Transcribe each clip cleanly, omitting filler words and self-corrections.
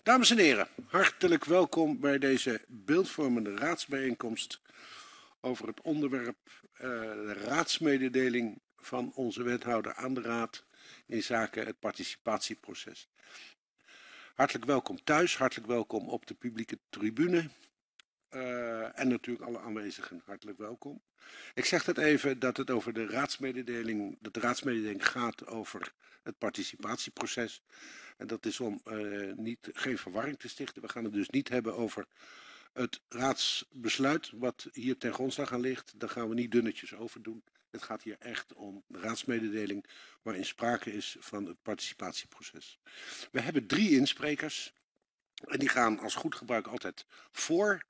Dames en heren, hartelijk welkom bij deze beeldvormende raadsbijeenkomst over het onderwerp de raadsmededeling van onze wethouder aan de raad in zaken het participatieproces. Hartelijk welkom thuis, hartelijk welkom op de publieke tribune en natuurlijk alle aanwezigen hartelijk welkom. Ik zeg het even dat het over de raadsmededeling gaat over het participatieproces. En dat is om geen verwarring te stichten. We gaan het dus niet hebben over het raadsbesluit wat hier ten grondslag aan ligt. Daar gaan we niet dunnetjes over doen. Het gaat hier echt om de raadsmededeling waarin sprake is van het participatieproces. We hebben 3 insprekers. En die gaan als goed gebruik altijd voor.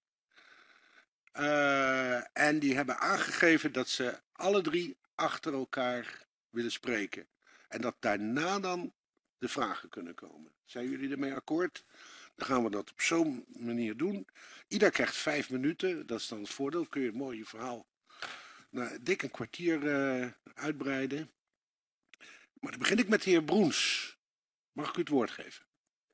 En die hebben aangegeven dat ze alle 3 achter elkaar willen spreken. En dat daarna dan de vragen kunnen komen. Zijn jullie ermee akkoord? Dan gaan we dat op zo'n manier doen. Ieder krijgt 5 minuten. Dat is dan het voordeel. Kun je een mooi verhaal dik een kwartier uitbreiden. Maar dan begin ik met de heer Broens. Mag ik u het woord geven?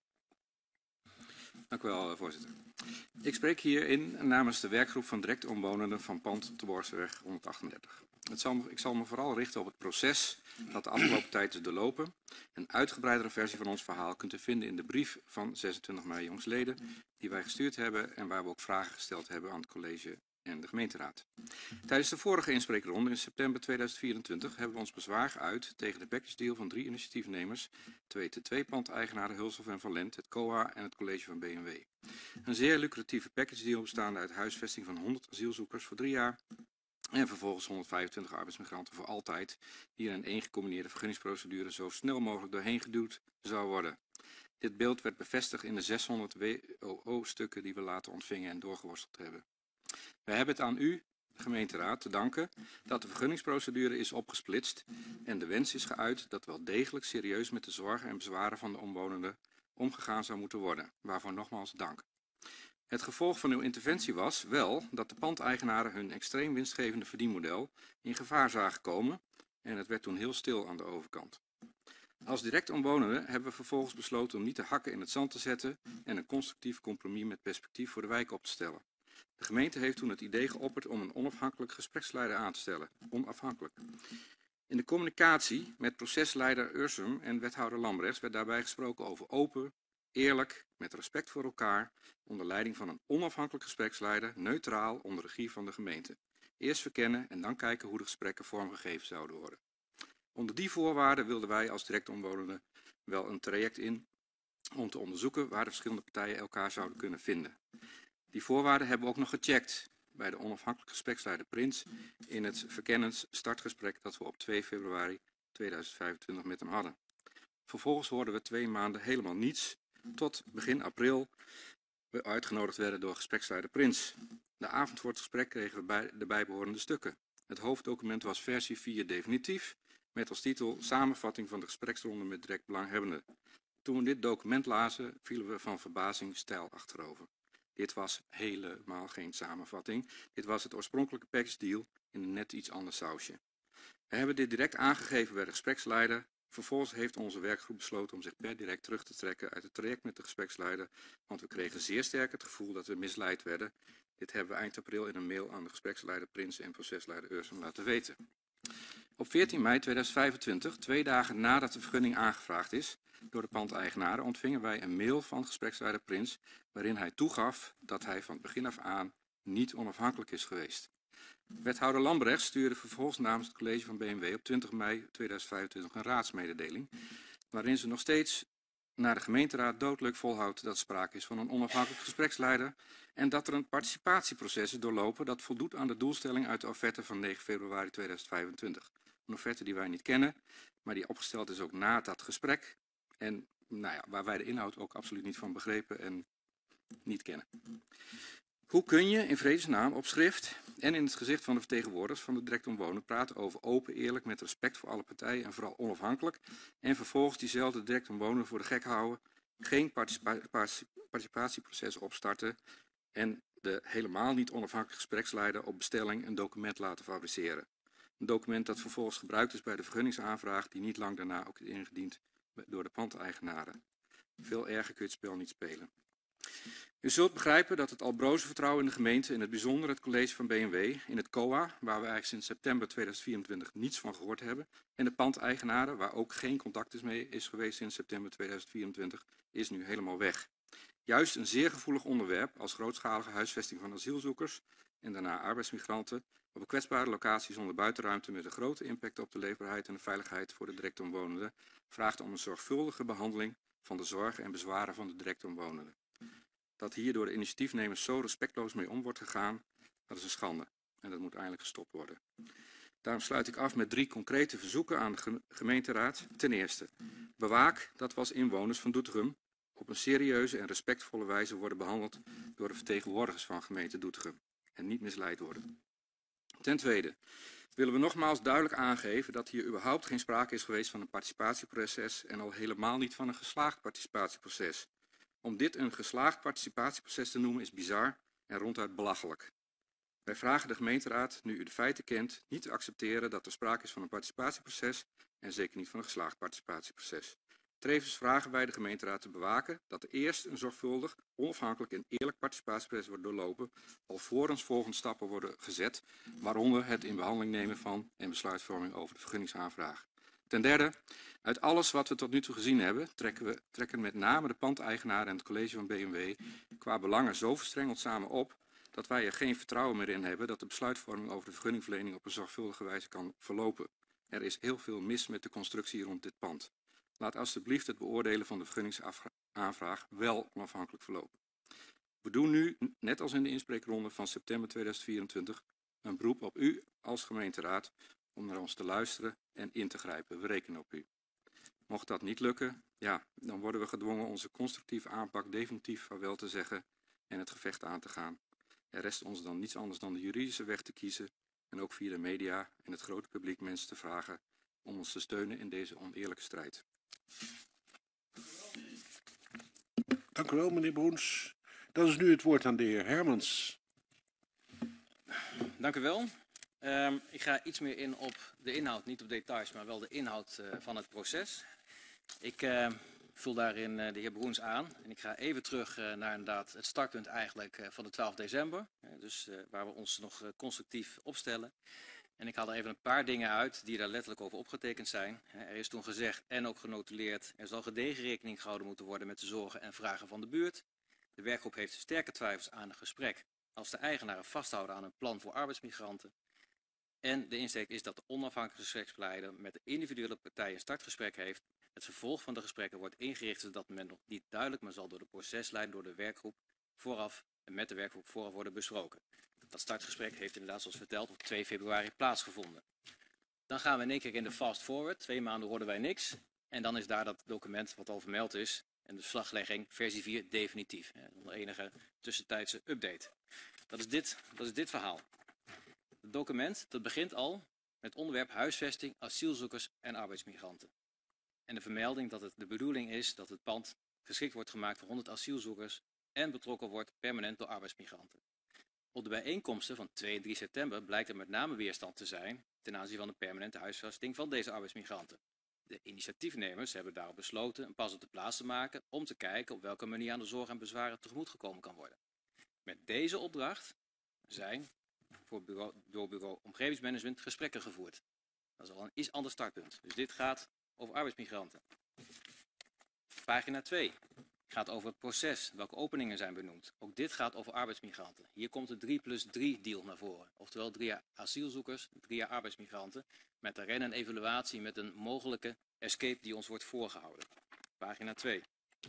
Dank u wel, voorzitter. Ik spreek hierin namens de werkgroep van direct omwonenden van pand te Borstweg 138. Ik zal me vooral richten op het proces dat de afgelopen tijd is doorlopen. Een uitgebreidere versie van ons verhaal kunt u vinden in de brief van 26 mei jongsleden die wij gestuurd hebben en waar we ook vragen gesteld hebben aan het college en de gemeenteraad. Tijdens de vorige inspreekronde in september 2024 hebben we ons bezwaar geuit tegen de package deal van 3 initiatiefnemers, 2 pandeigenaren Hulshof en Van Lent, het COA en het college van BMW. Een zeer lucratieve package deal bestaande uit huisvesting van 100 asielzoekers voor 3 jaar en vervolgens 125 arbeidsmigranten voor altijd, die in een eengecombineerde vergunningsprocedure zo snel mogelijk doorheen geduwd zou worden. Dit beeld werd bevestigd in de 600 WOO-stukken die we later ontvingen en doorgeworsteld hebben. Wij hebben het aan u, de gemeenteraad, te danken dat de vergunningsprocedure is opgesplitst en de wens is geuit dat wel degelijk serieus met de zorgen en bezwaren van de omwonenden omgegaan zou moeten worden, waarvoor nogmaals dank. Het gevolg van uw interventie was wel dat de pandeigenaren hun extreem winstgevende verdienmodel in gevaar zagen komen en het werd toen heel stil aan de overkant. Als direct omwonenden hebben we vervolgens besloten om niet de hakken in het zand te zetten en een constructief compromis met perspectief voor de wijk op te stellen. De gemeente heeft toen het idee geopperd om een onafhankelijk gespreksleider aan te stellen. Onafhankelijk. In de communicatie met procesleider Ursum en wethouder Lambrechts werd daarbij gesproken over open, eerlijk, met respect voor elkaar, onder leiding van een onafhankelijk gespreksleider, neutraal, onder regie van de gemeente. Eerst verkennen en dan kijken hoe de gesprekken vormgegeven zouden worden. Onder die voorwaarden wilden wij als direct omwonenden wel een traject in om te onderzoeken waar de verschillende partijen elkaar zouden kunnen vinden. Die voorwaarden hebben we ook nog gecheckt bij de onafhankelijke gespreksleider Prins in het verkennens startgesprek dat we op 2 februari 2025 met hem hadden. Vervolgens hoorden we 2 maanden helemaal niets, tot begin april we uitgenodigd werden door gespreksleider Prins. De avond voor het gesprek kregen we de bijbehorende stukken. Het hoofddocument was versie 4 definitief, met als titel Samenvatting van de gespreksronde met direct belanghebbenden. Toen we dit document lazen, vielen we van verbazing steil achterover. Dit was helemaal geen samenvatting. Dit was het oorspronkelijke package deal in een net iets ander sausje. We hebben dit direct aangegeven bij de gespreksleider. Vervolgens heeft onze werkgroep besloten om zich per direct terug te trekken uit het traject met de gespreksleider, want we kregen zeer sterk het gevoel dat we misleid werden. Dit hebben we eind april in een mail aan de gespreksleider Prins en procesleider Ursum laten weten. Op 14 mei 2025, 2 dagen nadat de vergunning aangevraagd is door de pandeigenaren, ontvingen wij een mail van gespreksleider Prins waarin hij toegaf dat hij van het begin af aan niet onafhankelijk is geweest. Wethouder Lambrechts stuurde vervolgens namens het college van BMW op 20 mei 2025 een raadsmededeling waarin ze nog steeds naar de gemeenteraad doodleuk volhoudt dat er sprake is van een onafhankelijk gespreksleider en dat er een participatieproces is doorlopen dat voldoet aan de doelstelling uit de offerte van 9 februari 2025. Een offerte die wij niet kennen, maar die opgesteld is ook na dat gesprek en waar wij de inhoud ook absoluut niet van begrepen en niet kennen. Hoe kun je in vredesnaam op schrift en in het gezicht van de vertegenwoordigers van de direct omwonenden praten over open, eerlijk, met respect voor alle partijen en vooral onafhankelijk en vervolgens diezelfde direct omwonenden voor de gek houden, geen participatieproces opstarten en de helemaal niet onafhankelijke gespreksleider op bestelling een document laten fabriceren. Een document dat vervolgens gebruikt is bij de vergunningsaanvraag die niet lang daarna ook is ingediend door de pandeigenaren. Veel erger kun je het spel niet spelen. U zult begrijpen dat het al broze vertrouwen in de gemeente, in het bijzonder het college van BMW, in het COA, waar we eigenlijk sinds september 2024 niets van gehoord hebben, en de pandeigenaren, waar ook geen contact mee is geweest sinds september 2024, is nu helemaal weg. Juist een zeer gevoelig onderwerp als grootschalige huisvesting van asielzoekers en daarna arbeidsmigranten op een kwetsbare locatie zonder buitenruimte met een grote impact op de leefbaarheid en de veiligheid voor de direct omwonenden vraagt om een zorgvuldige behandeling van de zorgen en bezwaren van de direct omwonenden. Dat hier door de initiatiefnemers zo respectloos mee om wordt gegaan, dat is een schande en dat moet eindelijk gestopt worden. Daarom sluit ik af met 3 concrete verzoeken aan de gemeenteraad. Ten eerste, bewaak dat we als inwoners van Doetinchem op een serieuze en respectvolle wijze worden behandeld door de vertegenwoordigers van gemeente Doetinchem en niet misleid worden. Ten tweede willen we nogmaals duidelijk aangeven dat hier überhaupt geen sprake is geweest van een participatieproces en al helemaal niet van een geslaagd participatieproces. Om dit een geslaagd participatieproces te noemen is bizar en ronduit belachelijk. Wij vragen de gemeenteraad, nu u de feiten kent, niet te accepteren dat er sprake is van een participatieproces en zeker niet van een geslaagd participatieproces. Tevens vragen wij de gemeenteraad te bewaken dat er eerst een zorgvuldig, onafhankelijk en eerlijk participatieproces wordt doorlopen, alvorens volgende stappen worden gezet, waaronder het in behandeling nemen van en besluitvorming over de vergunningsaanvraag. Ten derde, uit alles wat we tot nu toe gezien hebben, trekken met name de pandeigenaren en het college van BMW qua belangen zo verstrengeld samen op, dat wij er geen vertrouwen meer in hebben dat de besluitvorming over de vergunningverlening op een zorgvuldige wijze kan verlopen. Er is heel veel mis met de constructie rond dit pand. Laat alstublieft het beoordelen van de vergunningsaanvraag wel onafhankelijk verlopen. We doen nu, net als in de inspreekronde van september 2024, een beroep op u als gemeenteraad om naar ons te luisteren en in te grijpen. We rekenen op u. Mocht dat niet lukken, ja, dan worden we gedwongen onze constructieve aanpak definitief vaarwel te zeggen en het gevecht aan te gaan. Er rest ons dan niets anders dan de juridische weg te kiezen en ook via de media en het grote publiek mensen te vragen om ons te steunen in deze oneerlijke strijd. Dank u wel, meneer Broens. Dan is nu het woord aan de heer Hermans. Dank u wel. Ik ga iets meer in op de inhoud, niet op details, maar wel de inhoud van het proces. Ik vul daarin de heer Broens aan en ik ga even terug naar inderdaad het startpunt eigenlijk van de 12 december. Dus waar we ons nog constructief opstellen. En ik haal er even een paar dingen uit die daar letterlijk over opgetekend zijn. Er is toen gezegd en ook genotuleerd, er zal gedegen rekening gehouden moeten worden met de zorgen en vragen van de buurt. De werkgroep heeft sterke twijfels aan een gesprek als de eigenaren vasthouden aan een plan voor arbeidsmigranten. En de insteek is dat de onafhankelijke gespreksleider met de individuele partijen een startgesprek heeft. Het vervolg van de gesprekken wordt ingericht zodat men nog niet duidelijk, maar zal door de procesleider door de werkgroep vooraf en met de werkgroep vooraf worden besproken. Dat startgesprek heeft inderdaad, zoals verteld, op 2 februari plaatsgevonden. Dan gaan we in één keer in de fast forward. 2 maanden hoorden wij niks. En dan is daar dat document wat al vermeld is. En de verslaglegging versie 4 definitief. Zonder enige tussentijdse update. Dat is dit verhaal. Het document dat begint al met het onderwerp huisvesting, asielzoekers en arbeidsmigranten. En de vermelding dat het de bedoeling is dat het pand geschikt wordt gemaakt voor 100 asielzoekers en betrokken wordt permanent door arbeidsmigranten. Op de bijeenkomsten van 2 en 3 september blijkt er met name weerstand te zijn ten aanzien van de permanente huisvesting van deze arbeidsmigranten. De initiatiefnemers hebben daarop besloten een pas op de plaats te maken om te kijken op welke manier aan de zorgen en bezwaren tegemoet gekomen kan worden. Met deze opdracht zijn door bureau omgevingsmanagement gesprekken gevoerd. Dat is al een iets ander startpunt. Dus dit gaat over arbeidsmigranten. Pagina 2 gaat over het proces, welke openingen zijn benoemd. Ook dit gaat over arbeidsmigranten. Hier komt de 3+3 deal naar voren. Oftewel 3 jaar asielzoekers, 3 jaar arbeidsmigranten. Met daarin een evaluatie met een mogelijke escape die ons wordt voorgehouden. Pagina 2.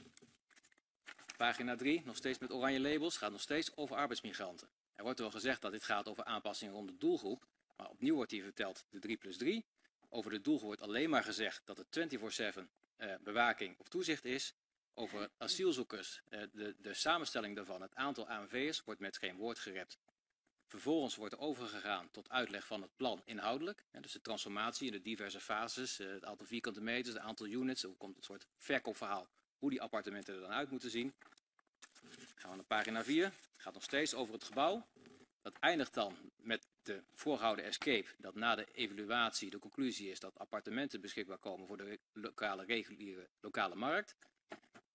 Pagina 3, nog steeds met oranje labels, gaat nog steeds over arbeidsmigranten. Er wordt wel gezegd dat dit gaat over aanpassingen rond de doelgroep. Maar opnieuw wordt hier verteld de 3+3. Over de doelgroep wordt alleen maar gezegd dat het 24/7 bewaking of toezicht is. Over asielzoekers, de samenstelling daarvan, het aantal ANV'ers, wordt met geen woord gerept. Vervolgens wordt er overgegaan tot uitleg van het plan inhoudelijk. Dus de transformatie in de diverse fases, het aantal vierkante meters, het aantal units. Er komt een soort verkoopverhaal hoe die appartementen er dan uit moeten zien. Gaan we naar pagina 4. Het gaat nog steeds over het gebouw. Dat eindigt dan met de voorgehouden escape. Dat na de evaluatie de conclusie is dat appartementen beschikbaar komen voor de reguliere lokale markt.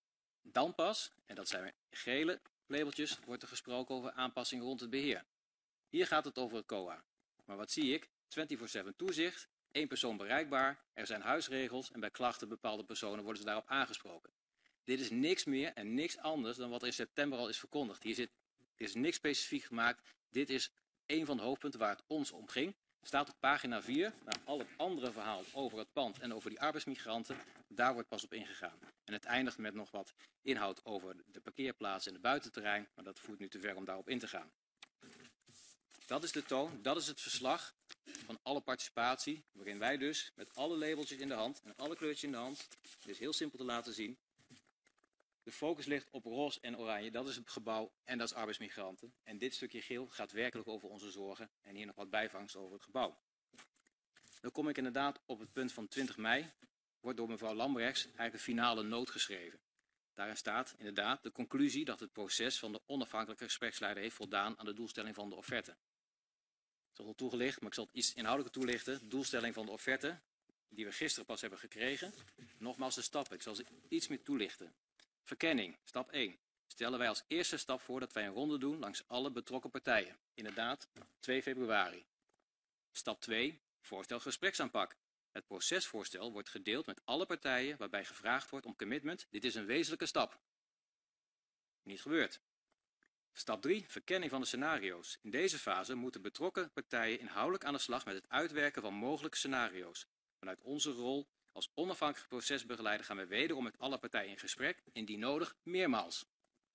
Dan pas, en dat zijn gele labeltjes, wordt er gesproken over aanpassingen rond het beheer. Hier gaat het over het COA. Maar wat zie ik? 24/7 toezicht, 1 persoon bereikbaar, er zijn huisregels en bij klachten bepaalde personen worden ze daarop aangesproken. Dit is niks meer en niks anders dan wat er in september al is verkondigd. Hier is niks specifiek gemaakt. Dit is een van de hoofdpunten waar het ons om ging. Staat op pagina 4, nou, al het andere verhaal over het pand en over die arbeidsmigranten, daar wordt pas op ingegaan. En het eindigt met nog wat inhoud over de parkeerplaats en het buitenterrein, maar dat voert nu te ver om daarop in te gaan. Dat is de toon, dat is het verslag van alle participatie, waarin wij dus met alle labeltjes in de hand en alle kleurtjes in de hand, dit is heel simpel te laten zien, de focus ligt op roze en oranje, dat is het gebouw en dat is arbeidsmigranten. En dit stukje geel gaat werkelijk over onze zorgen en hier nog wat bijvangst over het gebouw. Dan kom ik inderdaad op het punt van 20 mei, wordt door mevrouw Lambrechts eigenlijk de finale noot geschreven. Daarin staat inderdaad de conclusie dat het proces van de onafhankelijke gespreksleider heeft voldaan aan de doelstelling van de offerte. Het is al toegelicht, maar ik zal het iets inhoudelijker toelichten. De doelstelling van de offerte, die we gisteren pas hebben gekregen, nogmaals de stappen, ik zal ze iets meer toelichten. Verkenning, stap 1. Stellen wij als eerste stap voor dat wij een ronde doen langs alle betrokken partijen. Inderdaad, 2 februari. Stap 2. Voorstel gespreksaanpak. Het procesvoorstel wordt gedeeld met alle partijen waarbij gevraagd wordt om commitment. Dit is een wezenlijke stap. Niet gebeurd. Stap 3. Verkenning van de scenario's. In deze fase moeten betrokken partijen inhoudelijk aan de slag met het uitwerken van mogelijke scenario's. Vanuit onze rol als onafhankelijk procesbegeleider gaan we wederom met alle partijen in gesprek, indien nodig meermaals.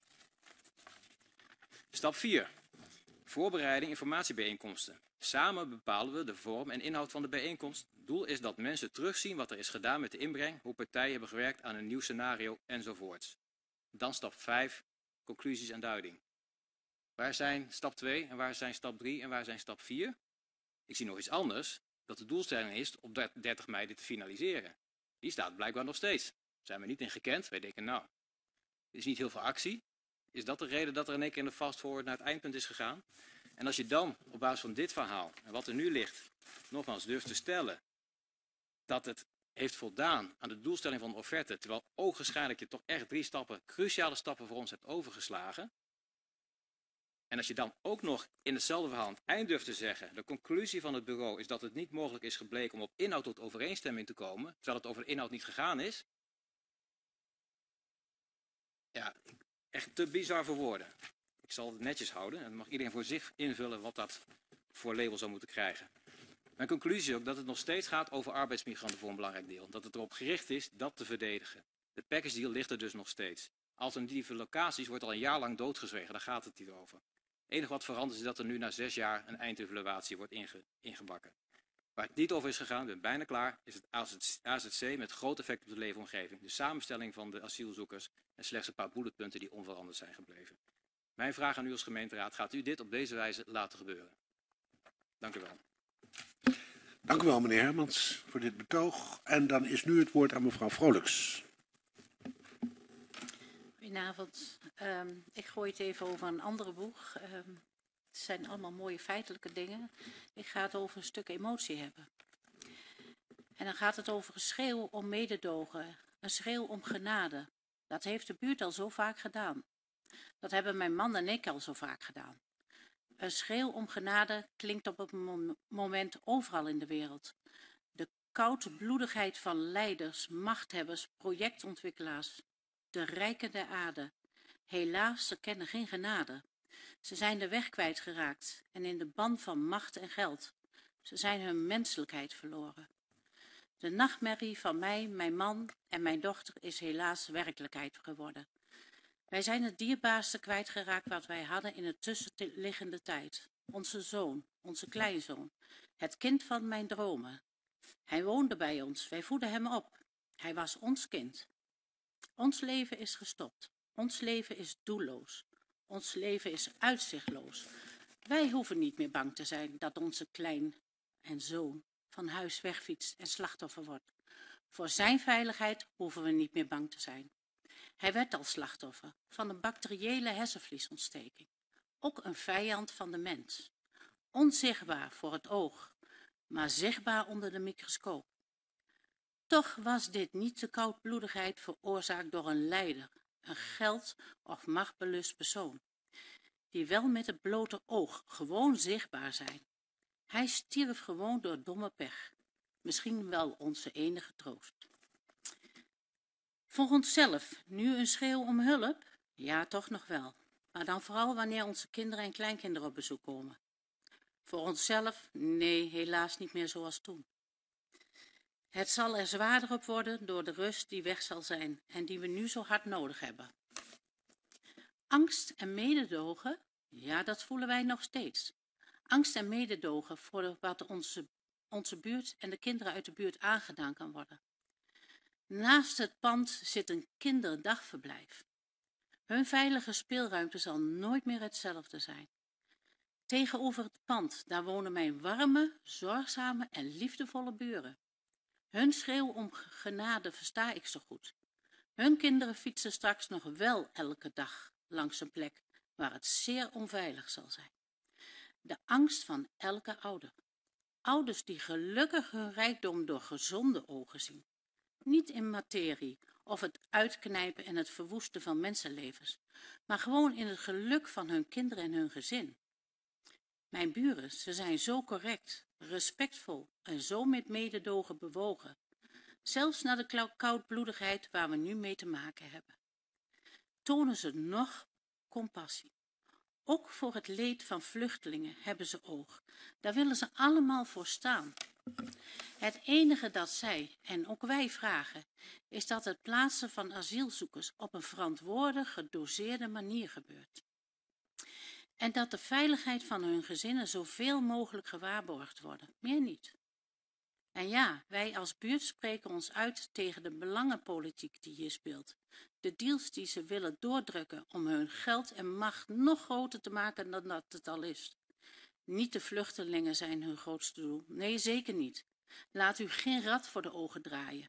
Stap 4. Voorbereiding informatiebijeenkomsten. Samen bepalen we de vorm en inhoud van de bijeenkomst. Doel is dat mensen terugzien wat er is gedaan met de inbreng, hoe partijen hebben gewerkt aan een nieuw scenario enzovoorts. Dan stap 5. Conclusies en duiding. Waar zijn stap 2 en waar zijn stap 3 en waar zijn stap 4? Ik zie nog iets anders. Dat de doelstelling is op 30 mei dit te finaliseren. Die staat blijkbaar nog steeds. Daar zijn we niet in gekend. Wij denken, nou, er is niet heel veel actie. Is dat de reden dat er in één keer in de fast forward naar het eindpunt is gegaan? En als je dan op basis van dit verhaal en wat er nu ligt, nogmaals durft te stellen dat het heeft voldaan aan de doelstelling van de offerte, terwijl ogenschijnlijk je toch echt 3 stappen, cruciale stappen voor ons hebt overgeslagen. En als je dan ook nog in hetzelfde verhaal aan het eind durft te zeggen, de conclusie van het bureau is dat het niet mogelijk is gebleken om op inhoud tot overeenstemming te komen, terwijl het over de inhoud niet gegaan is. Ja, echt te bizar voor woorden. Ik zal het netjes houden en dan mag iedereen voor zich invullen wat dat voor label zou moeten krijgen. Mijn conclusie is ook dat het nog steeds gaat over arbeidsmigranten voor een belangrijk deel. Dat het erop gericht is dat te verdedigen. De package deal ligt er dus nog steeds. Alternatieve locaties wordt al een jaar lang doodgezwegen, daar gaat het niet over. Het enige wat verandert is dat er nu na 6 jaar een eindevaluatie wordt ingebakken. Waar het niet over is gegaan, ik ben bijna klaar, is het AZC met groot effect op de leefomgeving. De samenstelling van de asielzoekers en slechts een paar bulletpunten die onveranderd zijn gebleven. Mijn vraag aan u als gemeenteraad, gaat u dit op deze wijze laten gebeuren? Dank u wel. Dank u wel, meneer Hermans, voor dit betoog. En dan is nu het woord aan mevrouw Vrolijks. Goedenavond. Ik gooi het even over een andere boeg. Het zijn allemaal mooie feitelijke dingen. Ik ga het over een stuk emotie hebben. En dan gaat het over een schreeuw om mededogen, een schreeuw om genade. Dat heeft de buurt al zo vaak gedaan. Dat hebben mijn man en ik al zo vaak gedaan. Een schreeuw om genade klinkt op het moment overal in de wereld. De koudbloedigheid van leiders, machthebbers, projectontwikkelaars. De rijken der aarde. Helaas, ze kennen geen genade. Ze zijn de weg kwijtgeraakt en in de ban van macht en geld. Ze zijn hun menselijkheid verloren. De nachtmerrie van mij, mijn man en mijn dochter is helaas werkelijkheid geworden. Wij zijn het dierbaarste kwijtgeraakt wat wij hadden in de tussenliggende tijd. Onze zoon, onze kleinzoon, het kind van mijn dromen. Hij woonde bij ons, wij voedden hem op. Hij was ons kind. Ons leven is gestopt. Ons leven is doelloos. Ons leven is uitzichtloos. Wij hoeven niet meer bang te zijn dat onze klein en zoon van huis wegfietst en slachtoffer wordt. Voor zijn veiligheid hoeven we niet meer bang te zijn. Hij werd al slachtoffer van een bacteriële hersenvliesontsteking. Ook een vijand van de mens. Onzichtbaar voor het oog, maar zichtbaar onder de microscoop. Toch was dit niet de koudbloedigheid veroorzaakt door een leider, een geld- of machtbelust persoon, die wel met het blote oog gewoon zichtbaar zijn. Hij stierf gewoon door domme pech. Misschien wel onze enige troost. Voor onszelf, nu een schreeuw om hulp? Ja, toch nog wel. Maar dan vooral wanneer onze kinderen en kleinkinderen op bezoek komen. Voor onszelf? Nee, helaas niet meer zoals toen. Het zal er zwaarder op worden door de rust die weg zal zijn en die we nu zo hard nodig hebben. Angst en mededogen? Ja, dat voelen wij nog steeds. Angst en mededogen voor wat onze buurt en de kinderen uit de buurt aangedaan kan worden. Naast het pand zit een kinderdagverblijf. Hun veilige speelruimte zal nooit meer hetzelfde zijn. Tegenover het pand, daar wonen mijn warme, zorgzame en liefdevolle buren. Hun schreeuw om genade versta ik zo goed. Hun kinderen fietsen straks nog wel elke dag langs een plek waar het zeer onveilig zal zijn. De angst van elke ouder. Ouders die gelukkig hun rijkdom door gezonde ogen zien. Niet in materie of het uitknijpen en het verwoesten van mensenlevens, maar gewoon in het geluk van hun kinderen en hun gezin. Mijn buren, ze zijn zo correct, respectvol en zo met mededogen bewogen. Zelfs na de koudbloedigheid waar we nu mee te maken hebben. Tonen ze nog compassie. Ook voor het leed van vluchtelingen hebben ze oog. Daar willen ze allemaal voor staan. Het enige dat zij en ook wij vragen, is dat het plaatsen van asielzoekers op een verantwoorde, gedoseerde manier gebeurt. En dat de veiligheid van hun gezinnen zoveel mogelijk gewaarborgd wordt, meer niet. En ja, wij als buurt spreken ons uit tegen de belangenpolitiek die hier speelt. De deals die ze willen doordrukken om hun geld en macht nog groter te maken dan dat het al is. Niet de vluchtelingen zijn hun grootste doel, nee zeker niet. Laat u geen rad voor de ogen draaien.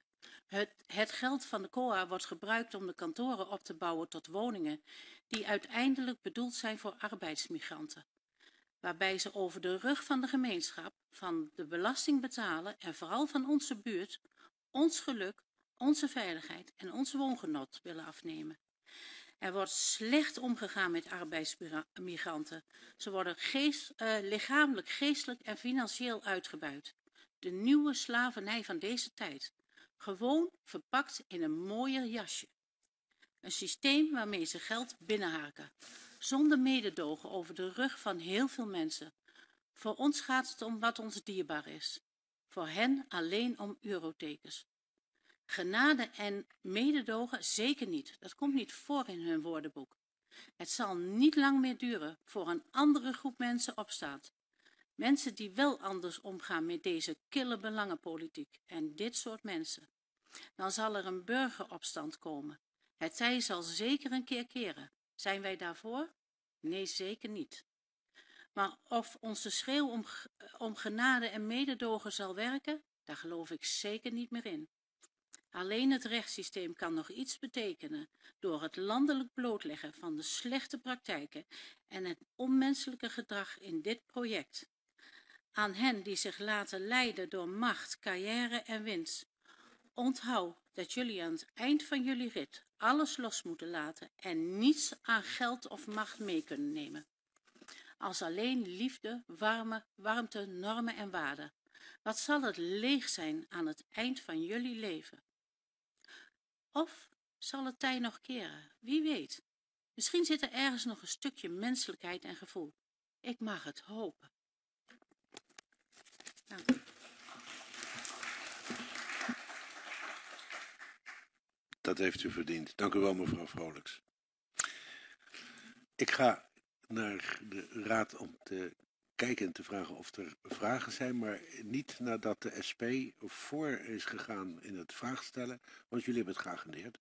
Het geld van de COA wordt gebruikt om de kantoren op te bouwen tot woningen die uiteindelijk bedoeld zijn voor arbeidsmigranten. Waarbij ze over de rug van de gemeenschap, van de belasting betalen en vooral van onze buurt, ons geluk, onze veiligheid en ons woongenot willen afnemen. Er wordt slecht omgegaan met arbeidsmigranten. Ze worden lichamelijk, geestelijk en financieel uitgebuit. De nieuwe slavernij van deze tijd. Gewoon verpakt in een mooier jasje. Een systeem waarmee ze geld binnenharken. Zonder mededogen over de rug van heel veel mensen. Voor ons gaat het om wat ons dierbaar is. Voor hen alleen om eurotekens. Genade en mededogen zeker niet. Dat komt niet voor in hun woordenboek. Het zal niet lang meer duren voor een andere groep mensen opstaat. Mensen die wel anders omgaan met deze kille belangenpolitiek en dit soort mensen. Dan zal er een burgeropstand komen. Het tij zal zeker een keer keren. Zijn wij daarvoor? Nee, zeker niet. Maar of onze schreeuw om genade en mededogen zal werken, daar geloof ik zeker niet meer in. Alleen het rechtssysteem kan nog iets betekenen door het landelijk blootleggen van de slechte praktijken en het onmenselijke gedrag in dit project. Aan hen die zich laten leiden door macht, carrière en winst. Onthoud dat jullie aan het eind van jullie rit alles los moeten laten en niets aan geld of macht mee kunnen nemen. Als alleen liefde, warmte, normen en waarden. Wat zal het leeg zijn aan het eind van jullie leven? Of zal het tij nog keren? Wie weet. Misschien zit er ergens nog een stukje menselijkheid en gevoel. Ik mag het hopen. Dank u. Dat heeft u verdiend. Dank u wel, mevrouw Vrolijks. Ik ga naar de raad om te kijken en te vragen of er vragen zijn, maar niet nadat de SP voor is gegaan in het vraag stellen, want jullie hebben het geagendeerd.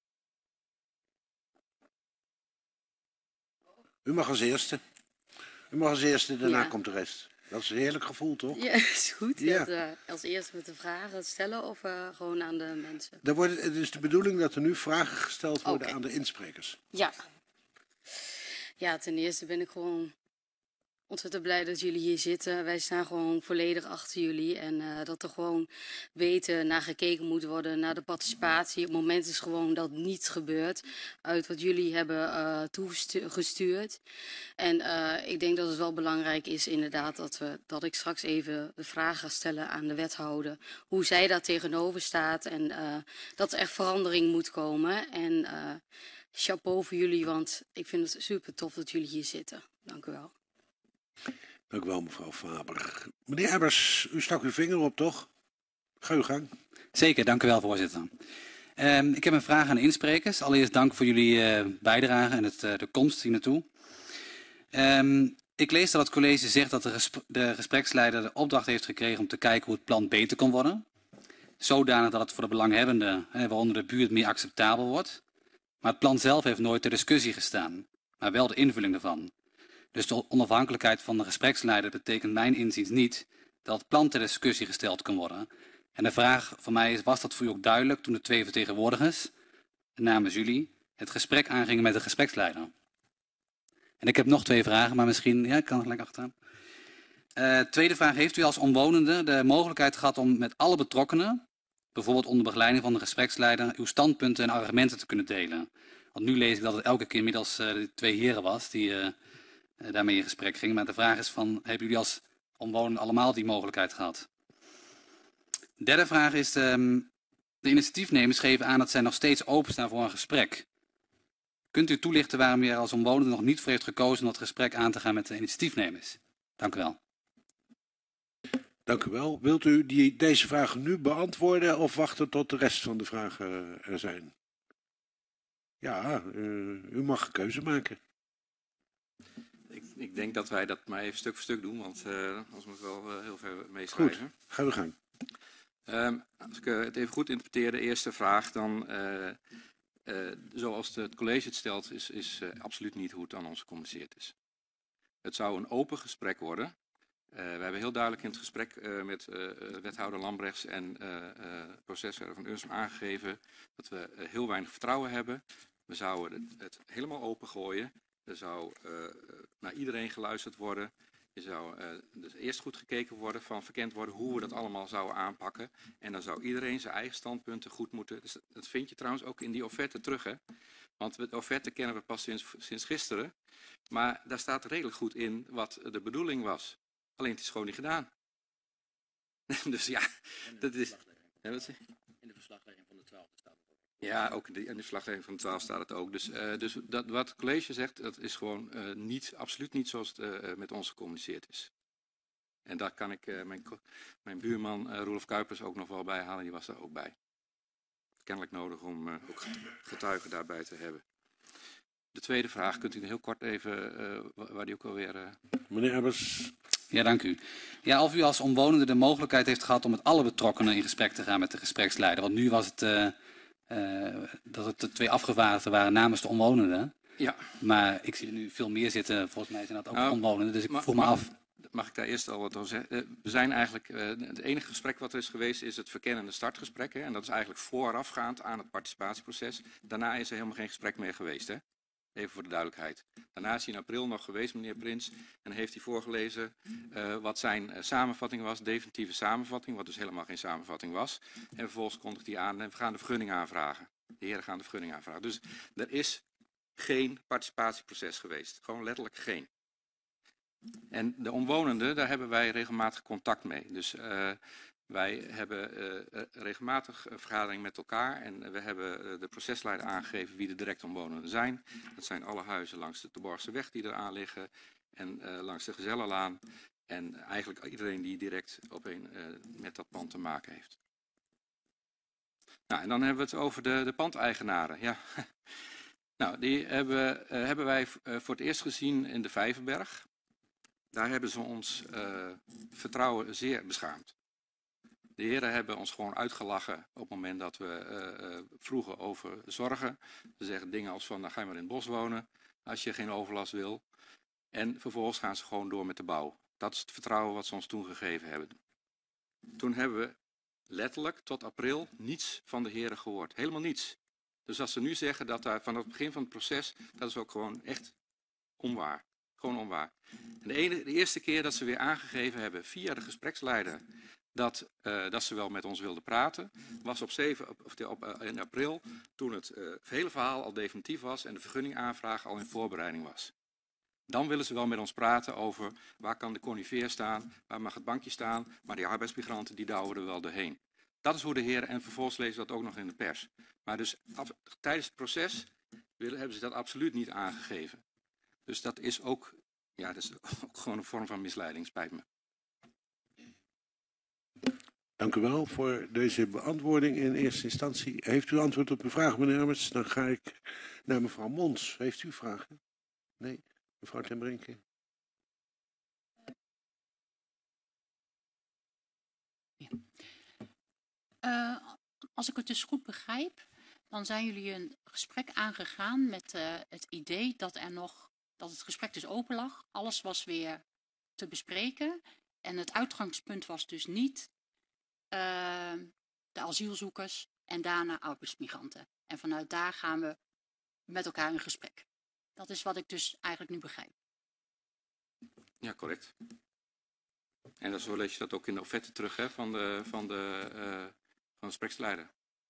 U mag als eerste. U mag als eerste, daarna Ja. komt de rest. Dat is een heerlijk gevoel, toch? Ja, is goed. Ja. Dat, als eerste met de vragen stellen of gewoon aan de mensen? Het is de bedoeling dat er nu vragen gesteld worden Oké. aan de insprekers. Ja. Ja, ten eerste ben ik gewoon ontzettend blij dat jullie hier zitten. Wij staan gewoon volledig achter jullie. En dat er gewoon beter naar gekeken moet worden, naar de participatie. Het moment is gewoon dat niets gebeurt uit wat jullie hebben toegestuurd. En ik denk dat het wel belangrijk is inderdaad dat ik straks even de vraag ga stellen aan de wethouder. Hoe zij daar tegenover staat en dat er echt verandering moet komen. En chapeau voor jullie, want ik vind het super tof dat jullie hier zitten. Dank u wel. Dank u wel, mevrouw Faber. Meneer Ebbers, u stak uw vinger op, toch? Ga uw gang. Zeker, dank u wel, voorzitter. Ik heb een vraag aan de insprekers. Allereerst dank voor jullie bijdrage en de komst hier naartoe. Ik lees dat het college zegt dat de gespreksleider de opdracht heeft gekregen om te kijken hoe het plan beter kon worden. Zodanig dat het voor de belanghebbenden, waaronder de buurt, meer acceptabel wordt. Maar het plan zelf heeft nooit ter discussie gestaan, maar wel de invulling ervan. Dus de onafhankelijkheid van de gespreksleider betekent mijn inziens niet dat het plan ter discussie gesteld kan worden. En de vraag van mij is, was dat voor u ook duidelijk toen de 2 vertegenwoordigers, namens jullie, het gesprek aangingen met de gespreksleider? En ik heb nog 2 vragen, maar misschien, ja, ik kan er gelijk achteraan. Tweede vraag, heeft u als omwonende de mogelijkheid gehad om met alle betrokkenen, bijvoorbeeld onder begeleiding van de gespreksleider, uw standpunten en argumenten te kunnen delen? Want nu lees ik dat het elke keer inmiddels de 2 heren was die daarmee in gesprek gingen. Maar de vraag is van, hebben jullie als omwonenden allemaal die mogelijkheid gehad? De derde vraag is, de initiatiefnemers geven aan dat zij nog steeds openstaan voor een gesprek. Kunt u toelichten waarom u er als omwonende nog niet voor heeft gekozen om dat gesprek aan te gaan met de initiatiefnemers? Dank u wel. Dank u wel. Wilt u deze vragen nu beantwoorden of wachten tot de rest van de vragen er zijn? Ja, u mag een keuze maken. Ik denk dat wij dat maar even stuk voor stuk doen, want anders moet ik wel heel ver meeschrijven. Goed, ga uw gang. Als ik het even goed interpreteer, de eerste vraag, dan zoals het college het stelt, is absoluut niet hoe het aan ons gecommuniceerd is. Het zou een open gesprek worden. We hebben heel duidelijk in het gesprek met wethouder Lambrechts en procesverder van Unsum aangegeven dat we heel weinig vertrouwen hebben. We zouden het helemaal open gooien. Er zou naar iedereen geluisterd worden. Er zou dus eerst goed gekeken worden, verkend worden hoe we dat allemaal zouden aanpakken. En dan zou iedereen zijn eigen standpunten goed moeten. Dus dat vind je trouwens ook in die offerte terug, hè? Want de offerte kennen we pas sinds gisteren. Maar daar staat redelijk goed in wat de bedoeling was. Alleen het is gewoon niet gedaan. Dus ja, dat is... Ja, wat zeg je? In de verslaggeving van de 12 staat het ook. Ja, ook in de verslaggeving van de 12 staat het ook. Dus dat, wat het college zegt, dat is gewoon absoluut niet zoals het met ons gecommuniceerd is. En daar kan ik mijn buurman Roelof Kuipers ook nog wel bij halen, die was daar ook bij. Kennelijk nodig om ook getuigen daarbij te hebben. De tweede vraag, kunt u heel kort even, waar die ook alweer... Meneer Ebbers. Ja, dank u. Ja, of u als omwonende de mogelijkheid heeft gehad om met alle betrokkenen in gesprek te gaan met de gespreksleider. Want nu was het dat het de 2 afgevaardigden waren namens de omwonenden. Ja. Maar ik zie er nu veel meer zitten. Volgens mij zijn dat ook omwonenden. Dus ik vroeg me af. Mag ik daar eerst al wat over zeggen? We zijn eigenlijk, het enige gesprek wat er is geweest is het verkennende startgesprek. Hè? En dat is eigenlijk voorafgaand aan het participatieproces. Daarna is er helemaal geen gesprek meer geweest. Hè? Even voor de duidelijkheid. Daarna is hij in april nog geweest, meneer Prins. En heeft hij voorgelezen wat zijn samenvatting was, definitieve samenvatting. Wat dus helemaal geen samenvatting was. En vervolgens kondigt hij aan en we gaan de vergunning aanvragen. De heren gaan de vergunning aanvragen. Dus er is geen participatieproces geweest. Gewoon letterlijk geen. En de omwonenden, daar hebben wij regelmatig contact mee. Dus wij hebben regelmatig een vergadering met elkaar. En we hebben de procesleider aangegeven wie de direct omwonenden zijn. Dat zijn alle huizen langs de Terborgse weg die eraan liggen. En langs de Gezellenlaan. En eigenlijk iedereen die direct met dat pand te maken heeft. Nou, en dan hebben we het over de pandeigenaren. Ja. Nou, die hebben wij voor het eerst gezien in de Vijverberg. Daar hebben ze ons vertrouwen zeer beschaamd. De heren hebben ons gewoon uitgelachen op het moment dat we vroegen over zorgen. Ze zeggen dingen als van, nou, ga je maar in het bos wonen als je geen overlast wil. En vervolgens gaan ze gewoon door met de bouw. Dat is het vertrouwen wat ze ons toen gegeven hebben. Toen hebben we letterlijk tot april niets van de heren gehoord. Helemaal niets. Dus als ze nu zeggen dat daar vanaf het begin van het proces, dat is ook gewoon echt onwaar. gewoon onwaar. En de eerste keer dat ze weer aangegeven hebben via de gespreksleider dat ze wel met ons wilden praten, was in april, toen het hele verhaal al definitief was en de vergunningaanvraag al in voorbereiding was. Dan willen ze wel met ons praten over waar kan de conifeer staan, waar mag het bankje staan, maar die arbeidsmigranten die douwen er wel doorheen. Dat is hoe de heren, en vervolgens lezen we dat ook nog in de pers. Maar dus tijdens het proces hebben ze dat absoluut niet aangegeven. Dus dat is ook, ja, dat is ook gewoon een vorm van misleiding, spijt me. Dank u wel voor deze beantwoording in eerste instantie. Heeft u antwoord op uw vraag, meneer Emmers? Dan ga ik naar mevrouw Mons. Heeft u vragen? Nee? Mevrouw ten Brinke? Als ik het dus goed begrijp, dan zijn jullie een gesprek aangegaan met het idee dat het gesprek dus open lag. Alles was weer te bespreken. En het uitgangspunt was dus niet de asielzoekers en daarna arbeidsmigranten. En vanuit daar gaan we met elkaar in gesprek. Dat is wat ik dus eigenlijk nu begrijp. Ja, correct. En zo lees je dat ook in de offerte terug, hè, van de gespreksleider.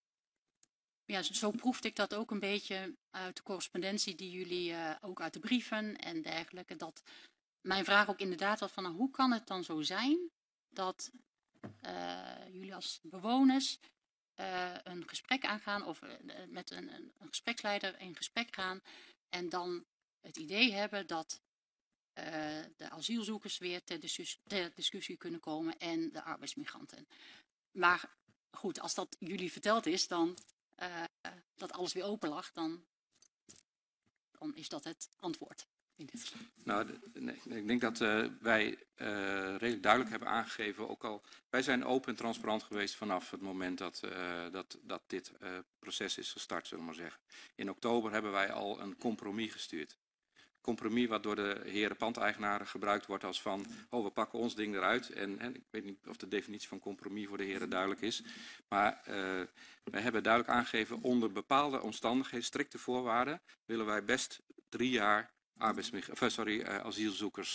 Ja, zo proefde ik dat ook een beetje uit de correspondentie die jullie, ook uit de brieven en dergelijke. Dat mijn vraag ook inderdaad was van, nou, hoe kan het dan zo zijn dat jullie als bewoners een gesprek aangaan of met een gespreksleider in gesprek gaan en dan het idee hebben dat de asielzoekers weer ter discussie kunnen komen en de arbeidsmigranten. Maar goed, als dat jullie verteld is, dan dat alles weer open lag, dan is dat het antwoord. Nou, ik denk dat wij redelijk duidelijk hebben aangegeven, ook al wij zijn open en transparant geweest vanaf het moment dat dit proces is gestart, zullen we maar zeggen. In oktober hebben wij al een compromis gestuurd. Compromis wat door de heren pandeigenaren gebruikt wordt als van, oh, we pakken ons ding eruit. En ik weet niet of de definitie van compromis voor de heren duidelijk is. Maar wij hebben duidelijk aangegeven, onder bepaalde omstandigheden, strikte voorwaarden, willen wij best 3 jaar asielzoekers.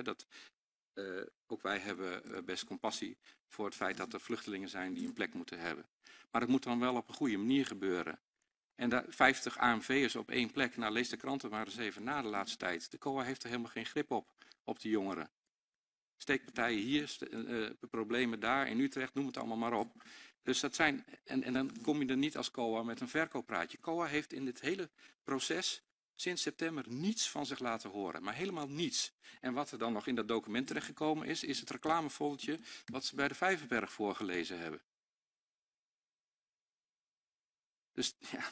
Ook wij hebben best compassie voor het feit dat er vluchtelingen zijn die een plek moeten hebben. Maar het moet dan wel op een goede manier gebeuren. En daar 50 AMV'ers op 1 plek. Nou, lees de kranten maar eens even na de laatste tijd. De COA heeft er helemaal geen grip op die jongeren. Steekpartijen hier, problemen daar, in Utrecht, noem het allemaal maar op. Dus dat zijn, en dan kom je er niet als COA met een verkooppraatje. COA heeft in dit hele proces sinds september niets van zich laten horen. Maar helemaal niets. En wat er dan nog in dat document terechtgekomen is het reclamefoldertje wat ze bij de Vijverberg voorgelezen hebben. Dus ja,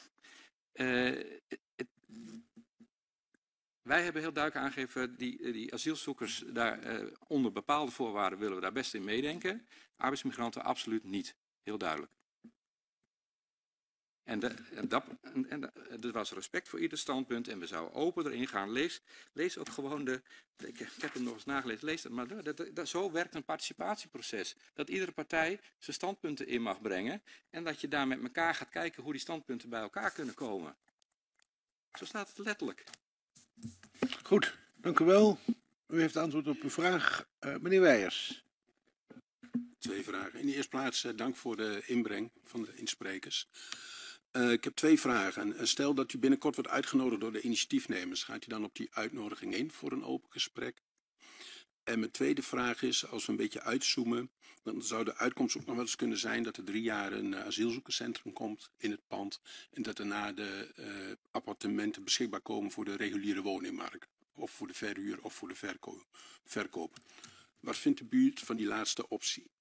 wij hebben heel duidelijk aangegeven, die asielzoekers, daar, onder bepaalde voorwaarden willen we daar best in meedenken. Arbeidsmigranten absoluut niet. Heel duidelijk. En er was respect voor ieder standpunt en we zouden open erin gaan. Lees ook gewoon ik heb hem nog eens nagelezen, lees dat, maar zo werkt een participatieproces. Dat iedere partij zijn standpunten in mag brengen en dat je daar met elkaar gaat kijken hoe die standpunten bij elkaar kunnen komen. Zo staat het letterlijk. Goed, dank u wel. U heeft antwoord op uw vraag. Meneer Weijers. 2 vragen. In de eerste plaats dank voor de inbreng van de insprekers. Ik heb 2 vragen. Stel dat u binnenkort wordt uitgenodigd door de initiatiefnemers. Gaat u dan op die uitnodiging in voor een open gesprek? En mijn tweede vraag is, als we een beetje uitzoomen, dan zou de uitkomst ook nog wel eens kunnen zijn dat er 3 jaar een asielzoekerscentrum komt in het pand en dat daarna de appartementen beschikbaar komen voor de reguliere woningmarkt. Of voor de verhuur of voor de verkoop. Wat vindt de buurt van die laatste optie?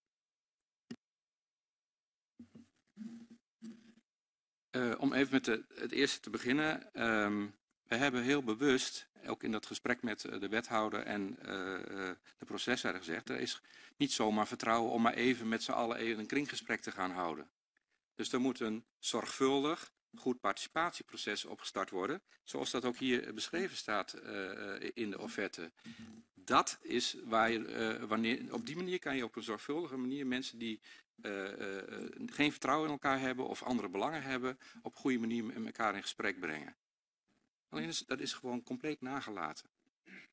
Om even met het eerste te beginnen. We hebben heel bewust, ook in dat gesprek met de wethouder en de procesleider gezegd, er is niet zomaar vertrouwen om maar even met z'n allen even een kringgesprek te gaan houden. Dus er moet een zorgvuldig, goed participatieproces opgestart worden, zoals dat ook hier beschreven staat in de offerte. Dat is waar je, op die manier kan je op een zorgvuldige manier mensen die geen vertrouwen in elkaar hebben of andere belangen hebben, op een goede manier met elkaar in gesprek brengen. Alleen dat is gewoon compleet nagelaten.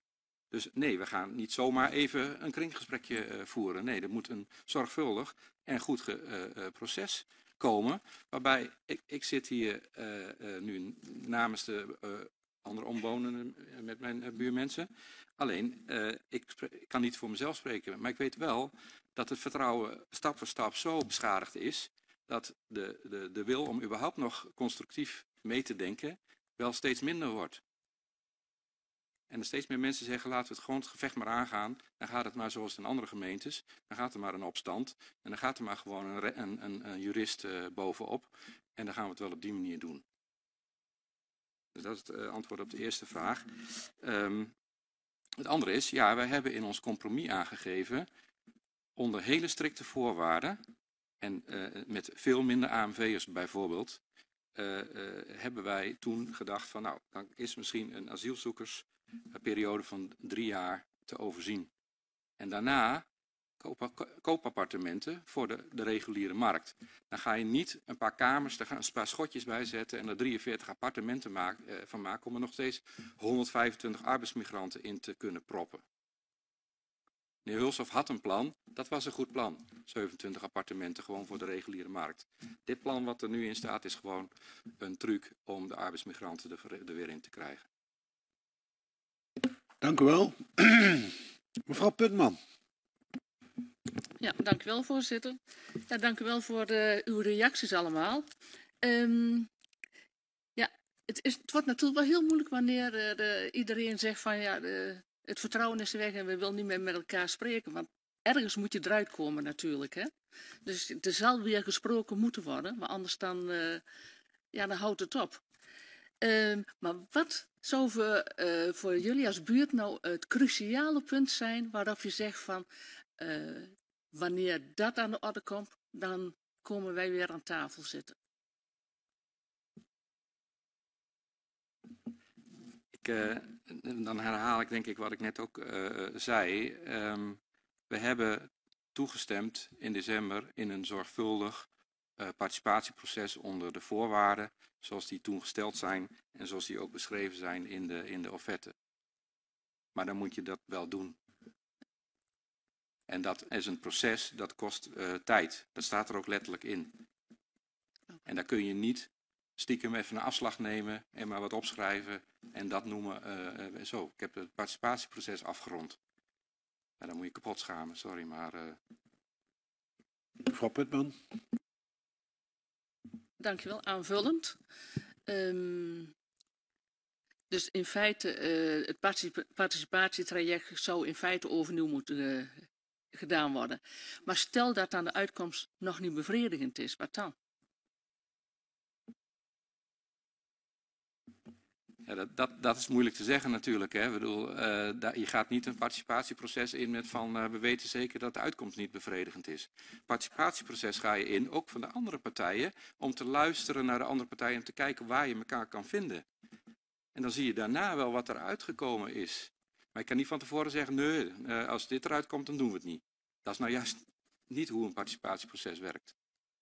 Dus nee, we gaan niet zomaar even een kringgesprekje voeren. Nee, er moet een zorgvuldig en goed proces komen. Waarbij ik zit hier nu namens de andere omwonenden met mijn buurmensen. Alleen, ik kan niet voor mezelf spreken. Maar ik weet wel dat het vertrouwen stap voor stap zo beschadigd is. Dat de wil om überhaupt nog constructief mee te denken wel steeds minder wordt. En er steeds meer mensen zeggen, laten we het gewoon het gevecht maar aangaan. Dan gaat het maar zoals in andere gemeentes. Dan gaat er maar een opstand. En dan gaat er maar gewoon een jurist bovenop. En dan gaan we het wel op die manier doen. Dus dat is het antwoord op de eerste vraag. Het andere is, ja, wij hebben in ons compromis aangegeven, onder hele strikte voorwaarden, en met veel minder AMV'ers bijvoorbeeld, hebben wij toen gedacht van, nou, dan is misschien een asielzoekersperiode van 3 jaar te overzien. En daarna koopappartementen voor de reguliere markt. Dan ga je niet een paar kamers, daar gaan een paar schotjes bij zetten en er 43 appartementen van maken om er nog steeds 125 arbeidsmigranten in te kunnen proppen. Meneer Hulshoff had een plan, dat was een goed plan. 27 appartementen gewoon voor de reguliere markt. Dit plan wat er nu in staat is gewoon een truc om de arbeidsmigranten er weer in te krijgen. Dank u wel. Mevrouw Puttman. Ja, dank u wel, voorzitter. Ja, dank u wel voor uw reacties allemaal. Ja, het wordt natuurlijk wel heel moeilijk wanneer iedereen zegt van ja, het vertrouwen is weg en we willen niet meer met elkaar spreken. Want ergens moet je eruit komen natuurlijk. Hè? Dus er zal weer gesproken moeten worden, maar anders dan, dan houdt het op. Maar wat zou voor jullie als buurt nou het cruciale punt zijn waarop je zegt van wanneer dat aan de orde komt, dan komen wij weer aan tafel zitten? Dan herhaal ik denk ik wat ik net ook zei. We hebben toegestemd in december in een zorgvuldig participatieproces onder de voorwaarden zoals die toen gesteld zijn en zoals die ook beschreven zijn in de offerte. Maar dan moet je dat wel doen. En dat is een proces, dat kost tijd. Dat staat er ook letterlijk in. En daar kun je niet stiekem even een afslag nemen en maar wat opschrijven en dat noemen zo. Ik heb het participatieproces afgerond. Ja, dan moet je kapot schamen, sorry, maar... Mevrouw Puttman. Dankjewel, aanvullend. Dus in feite, het participatietraject zou in feite overnieuw moeten gedaan worden. Maar stel dat dan de uitkomst nog niet bevredigend is, wat dan? Ja, dat is moeilijk te zeggen natuurlijk. Hè. Ik bedoel, je gaat niet een participatieproces in met van we weten zeker dat de uitkomst niet bevredigend is. Participatieproces ga je in, ook van de andere partijen, om te luisteren naar de andere partijen en te kijken waar je elkaar kan vinden. En dan zie je daarna wel wat er uitgekomen is. Maar ik kan niet van tevoren zeggen, nee, als dit eruit komt, dan doen we het niet. Dat is nou juist niet hoe een participatieproces werkt.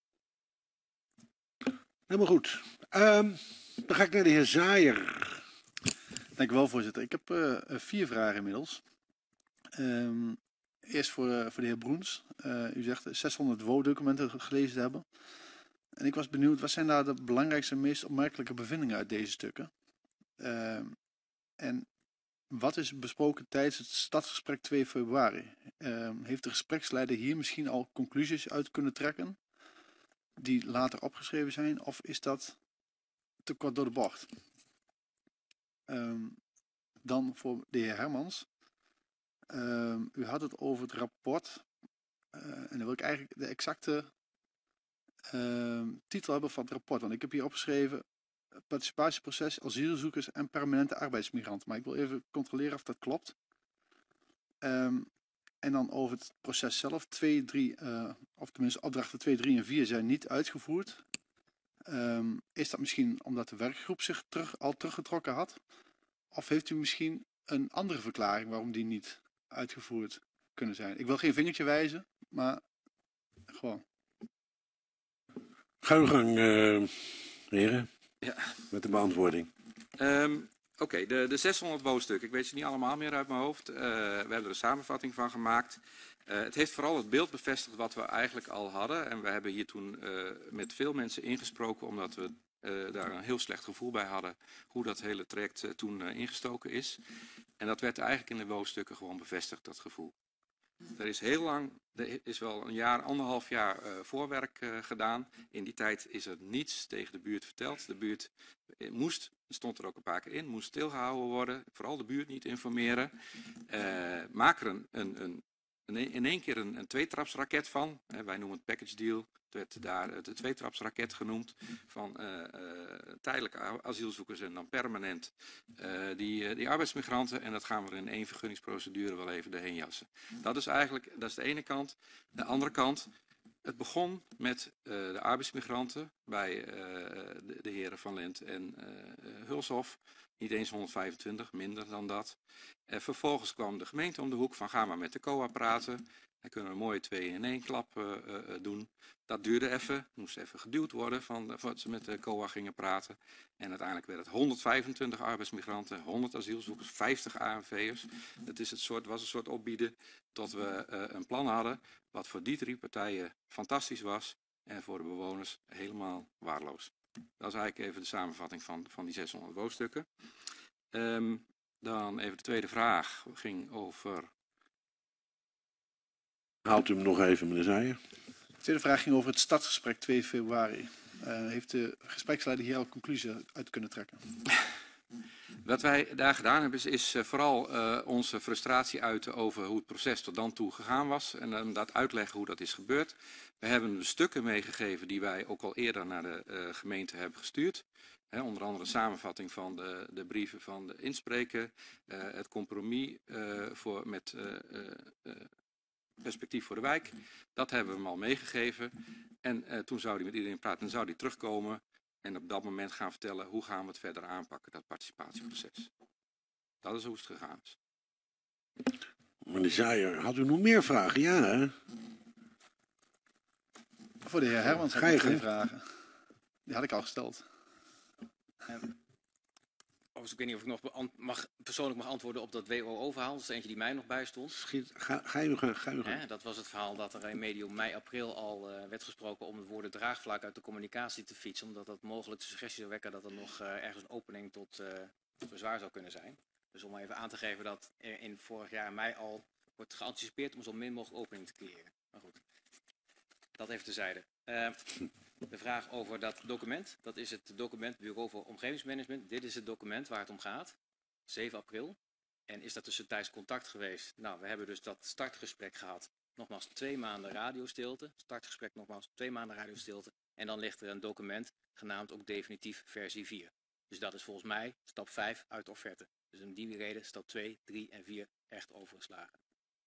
Helemaal goed. Dan ga ik naar de heer Zaaier. Dank u wel, voorzitter. Ik heb 4 vragen inmiddels. Eerst voor de heer Broens. U zegt 600 WO-documenten gelezen te hebben. En ik was benieuwd, wat zijn daar de belangrijkste en meest opmerkelijke bevindingen uit deze stukken? En wat is besproken tijdens het stadsgesprek 2 februari? Heeft de gespreksleider hier misschien al conclusies uit kunnen trekken die later opgeschreven zijn? Of is dat te kort door de bocht? Dan voor de heer Hermans. U had het over het rapport. En dan wil ik eigenlijk de exacte titel hebben van het rapport. Want ik heb hier opgeschreven participatieproces, asielzoekers en permanente arbeidsmigranten. Maar ik wil even controleren of dat klopt. En dan over het proces zelf. 2, 3, of tenminste opdrachten 2, 3 en 4 zijn niet uitgevoerd. Is dat misschien omdat de werkgroep zich al teruggetrokken had? Of heeft u misschien een andere verklaring waarom die niet uitgevoerd kunnen zijn? Ik wil geen vingertje wijzen, maar gewoon. Ga uw gang, heren, Ja. met de beantwoording. Oké, de 600 woonstukken. Ik weet ze niet allemaal meer uit mijn hoofd. We hebben er een samenvatting van gemaakt. Het heeft vooral het beeld bevestigd wat we eigenlijk al hadden. En we hebben hier toen met veel mensen ingesproken, omdat we daar een heel slecht gevoel bij hadden hoe dat hele traject toen ingestoken is. En dat werd eigenlijk in de woonstukken gewoon bevestigd, dat gevoel. Er is heel lang, er is wel een jaar, 1,5 jaar voorwerk gedaan. In die tijd is er niets tegen de buurt verteld. De buurt moest, stond er ook een paar keer in, moest stilgehouden worden. Vooral de buurt niet informeren. Maak er in één keer een tweetrapsraket van. Wij noemen het package deal. Het werd daar de tweetrapsraket genoemd. Van tijdelijke asielzoekers en dan permanent die arbeidsmigranten. En dat gaan we in één vergunningsprocedure wel even doorheen jassen. Dat is de ene kant. De andere kant, het begon met de arbeidsmigranten bij de heren Van Lent en Hulshof. Niet eens 125, minder dan dat. Vervolgens kwam de gemeente om de hoek van ga maar met de COA praten. Dan kunnen we een mooie 2-in-1 klap doen. Dat duurde even, moest even geduwd worden voordat ze met de COA gingen praten. En uiteindelijk werd het 125 arbeidsmigranten, 100 asielzoekers, 50 ANV'ers. Was een soort opbieden tot we een plan hadden wat voor die 3 partijen fantastisch was en voor de bewoners helemaal waardeloos. Dat is eigenlijk even de samenvatting van die 600 woonstukken. Dan even de tweede vraag. Ging over... Haalt u hem nog even, meneer Zaaier? De tweede vraag ging over het startgesprek 2 februari. Heeft de gespreksleider hier al conclusie uit kunnen trekken? Wat wij daar gedaan hebben is vooral onze frustratie uiten over hoe het proces tot dan toe gegaan was. En inderdaad uitleggen hoe dat is gebeurd. We hebben de stukken meegegeven die wij ook al eerder naar de gemeente hebben gestuurd. Onder andere een samenvatting van de brieven van de inspreker. Het compromis met perspectief voor de wijk. Dat hebben we hem al meegegeven. En toen zou hij met iedereen praten en zou hij terugkomen. En op dat moment gaan vertellen hoe gaan we het verder aanpakken, dat participatieproces. Dat is hoe het gegaan is. Meneer Zaaier, had u nog meer vragen? Ja, hè? Voor de heer Hermans heb ik 2 vragen. Die had ik al gesteld. Ik weet niet of ik nog persoonlijk mag antwoorden op dat WO-verhaal. Dat is eentje die mij nog bijstond. Ga je nog gang. Dat was het verhaal dat er in medio mei, april al werd gesproken om het woord draagvlak uit de communicatie te fietsen. Omdat dat mogelijk de suggestie zou wekken dat er nog ergens een opening tot bezwaar zou kunnen zijn. Dus om even aan te geven dat er in vorig jaar mei al wordt geanticipeerd om zo min mogelijk opening te creëren. Maar goed, dat even terzijde. De vraag over dat document, dat is het document Bureau voor Omgevingsmanagement. Dit is het document waar het om gaat, 7 april. En is dat tussentijds contact geweest? Nou, we hebben dus dat startgesprek gehad. Nogmaals 2 maanden radiostilte. Startgesprek nogmaals 2 maanden radiostilte. En dan ligt er een document genaamd ook definitief versie 4. Dus dat is volgens mij stap 5 uit de offerte. Dus om die reden stap 2, 3 en 4 echt overgeslagen.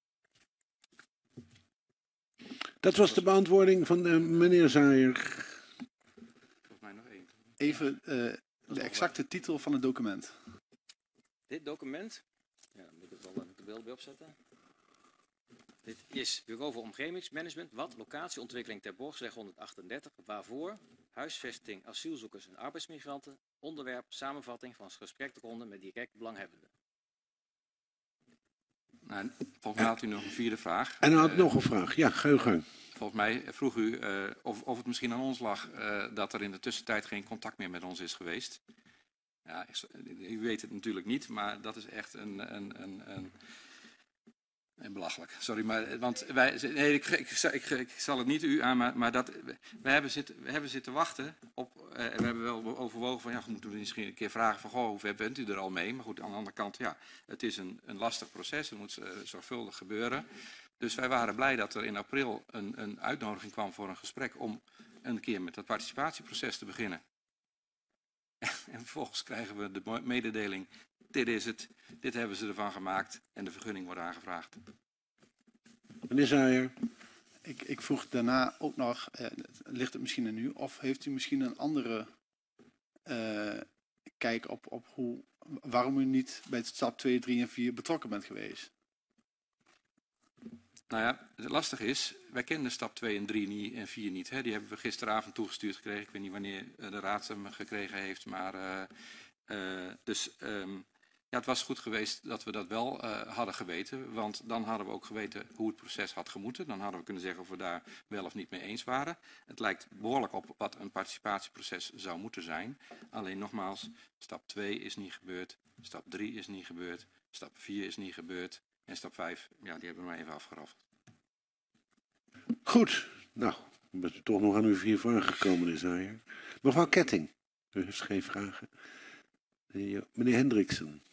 Dat was de beantwoording van meneer Zaaier. Volgens mij nog 1. Even de exacte titel van het document. Dit document, ja, dan moet ik het wel de beeld bij opzetten. Dit is Bureau voor Omgevingsmanagement, wat locatieontwikkeling ter Borgsweg 138, waarvoor huisvesting, asielzoekers en arbeidsmigranten, onderwerp samenvatting van gespreksronde met direct belanghebbenden. Nou, volgens mij had u nog een 4e vraag. En u had nog een vraag. Ja, ga uw gang. Volgens mij vroeg u of het misschien aan ons lag dat er in de tussentijd geen contact meer met ons is geweest. Ja, u weet het natuurlijk niet, maar dat is echt een belachelijk. Sorry, maar want ik zal het niet u aan, maar we hebben zitten wachten op. En we hebben wel overwogen van ja, we moeten misschien een keer vragen van goh, hoe ver bent u er al mee? Maar goed, aan de andere kant, ja, het is een lastig proces. Het moet zorgvuldig gebeuren. Dus wij waren blij dat er in april een uitnodiging kwam voor een gesprek om een keer met dat participatieproces te beginnen. En vervolgens krijgen we de mededeling, dit is het, dit hebben ze ervan gemaakt en de vergunning wordt aangevraagd. Meneer Zaaier. Ik vroeg daarna ook nog, ligt het misschien aan u, of heeft u misschien een andere kijk op waarom u niet bij stap 2, 3 en 4 betrokken bent geweest? Nou ja, het lastige is, wij kenden stap 2 en 3 en 4 niet. Hè. Die hebben we gisteravond toegestuurd gekregen. Ik weet niet wanneer de raad hem gekregen heeft, maar Ja, het was goed geweest dat we dat wel hadden geweten, want dan hadden we ook geweten hoe het proces had gemoeten. Dan hadden we kunnen zeggen of we daar wel of niet mee eens waren. Het lijkt behoorlijk op wat een participatieproces zou moeten zijn. Alleen nogmaals, stap 2 is niet gebeurd, stap 3 is niet gebeurd, stap 4 is niet gebeurd en stap 5, ja, die hebben we maar even afgeraffeld. Goed, nou, we zijn toch nog aan uw 4 vragen gekomen, de zaaier. Mevrouw Ketting, u heeft geen vragen. Meneer Hendriksen.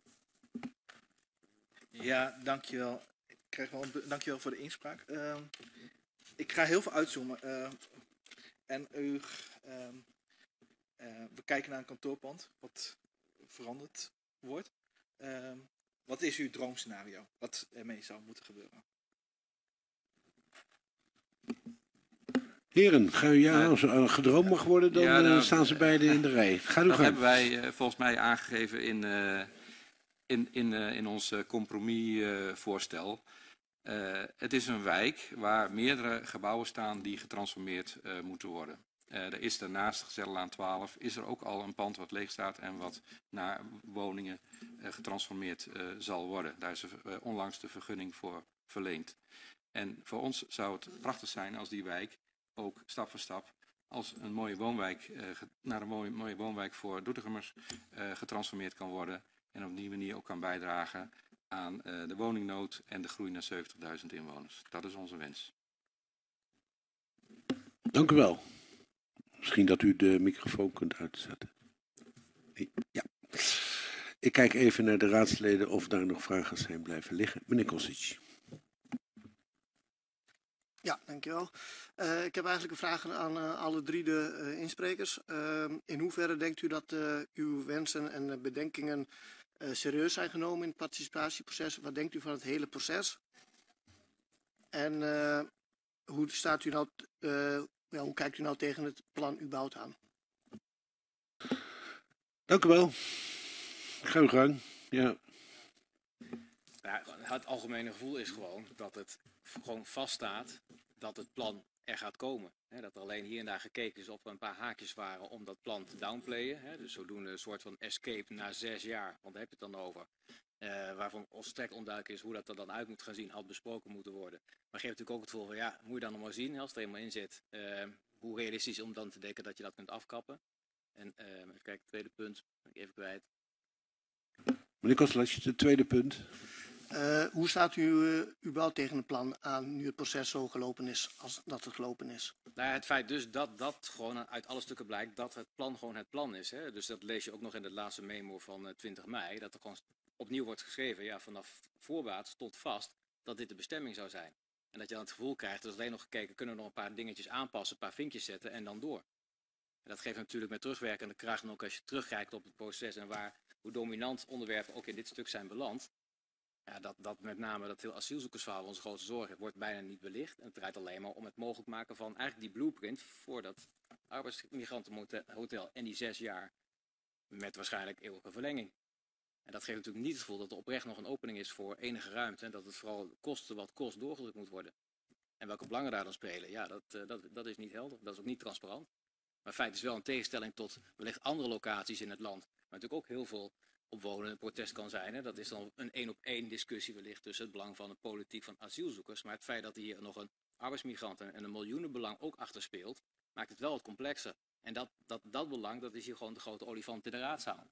Ja, dankjewel. Dankjewel voor de inspraak. Ik ga heel veel uitzoomen. We kijken naar een kantoorpand wat veranderd wordt. Wat is uw droomscenario? Wat ermee zou moeten gebeuren? Heren, als er gedroomd mag worden, dan staan ze beiden in de rij. Ga u dat gang. hebben wij volgens mij aangegeven in ons compromisvoorstel. Het is een wijk waar meerdere gebouwen staan die getransformeerd moeten worden. Er is daarnaast, Gezellenlaan 12, is er ook al een pand wat leeg staat en wat naar woningen getransformeerd zal worden. Daar is onlangs de vergunning voor verleend. En voor ons zou het prachtig zijn als die wijk ook stap voor stap als een mooie woonwijk naar een mooie woonwijk voor Doetinchemmers getransformeerd kan worden. En op die manier ook kan bijdragen aan de woningnood en de groei naar 70.000 inwoners. Dat is onze wens. Dank u wel. Misschien dat u de microfoon kunt uitzetten. Ja. Ik kijk even naar de raadsleden of daar nog vragen zijn blijven liggen. Meneer Kosic. Ja, dankjewel. Ik heb eigenlijk een vraag aan alle 3 de insprekers. In hoeverre denkt u dat uw wensen en bedenkingen serieus zijn genomen in het participatieproces? Wat denkt u van het hele proces? En hoe staat u nou, hoe kijkt u nou tegen het plan überhaupt aan? Dank u wel. Ga uw gang. Ja. Ja, het algemene gevoel is gewoon dat het gewoon vaststaat dat het plan er gaat komen. Dat er alleen hier en daar gekeken is of er een paar haakjes waren om dat plan te downplayen. Dus zodoende een soort van escape na 6 jaar, want daar heb je het dan over. Waarvan volstrekt onduidelijk is hoe dat er dan uit moet gaan zien, had besproken moeten worden. Maar geeft natuurlijk ook het gevoel van, ja, moet je dan nog maar zien, als het er eenmaal in zit. Hoe realistisch om dan te denken dat je dat kunt afkappen. En even kijken, tweede punt, ben ik even kwijt. Meneer Kostelats, het tweede punt. Hoe staat u überhaupt tegen het plan aan nu het proces zo gelopen is als dat het gelopen is? Nou ja, het feit dus dat gewoon uit alle stukken blijkt dat het plan gewoon het plan is. Hè? Dus dat lees je ook nog in het laatste memo van 20 mei. Dat er gewoon opnieuw wordt geschreven, ja, vanaf voorbaat stond vast dat dit de bestemming zou zijn. En dat je dan het gevoel krijgt, dat alleen nog gekeken, kunnen we nog een paar dingetjes aanpassen, een paar vinkjes zetten en dan door. En dat geeft natuurlijk met terugwerkende kracht, en ook als je terugkijkt op het proces en hoe dominant onderwerpen ook in dit stuk zijn beland. Ja, dat met name dat heel asielzoekersverhaal onze grootste zorg heeft, wordt bijna niet belicht. En het draait alleen maar om het mogelijk maken van eigenlijk die blueprint voor dat arbeidsmigrantenhotel en die 6 jaar met waarschijnlijk eeuwige verlenging. En dat geeft natuurlijk niet het gevoel dat er oprecht nog een opening is voor enige ruimte en dat het vooral kosten wat kost doorgedrukt moet worden. En welke belangen daar dan spelen, ja, dat is niet helder. Dat is ook niet transparant. Maar feit is wel een tegenstelling tot wellicht andere locaties in het land, maar natuurlijk ook heel veel opwonende protest kan zijn. Hè. Dat is dan een 1-op-1 discussie wellicht tussen het belang van de politiek van asielzoekers. Maar het feit dat hier nog een arbeidsmigrant en een miljoenenbelang ook achter speelt, maakt het wel wat complexer. En dat belang, dat is hier gewoon de grote olifant in de raadzaal.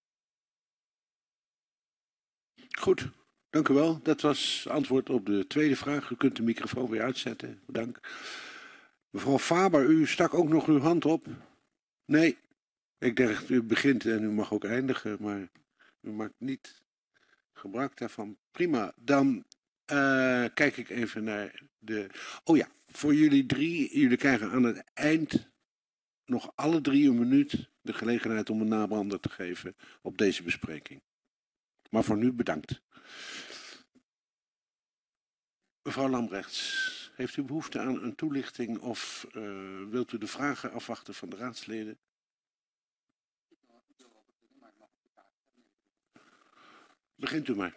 Goed, dank u wel. Dat was antwoord op de tweede vraag. U kunt de microfoon weer uitzetten. Dank. Mevrouw Faber, u stak ook nog uw hand op. Nee, ik dacht u begint en u mag ook eindigen, maar u maakt niet gebruik daarvan. Prima, dan kijk ik even naar de... Oh ja, voor jullie 3, jullie krijgen aan het eind nog alle 3 een minuut de gelegenheid om een nabrander te geven op deze bespreking. Maar voor nu bedankt. Mevrouw Lambrechts, heeft u behoefte aan een toelichting of wilt u de vragen afwachten van de raadsleden? Begint u maar.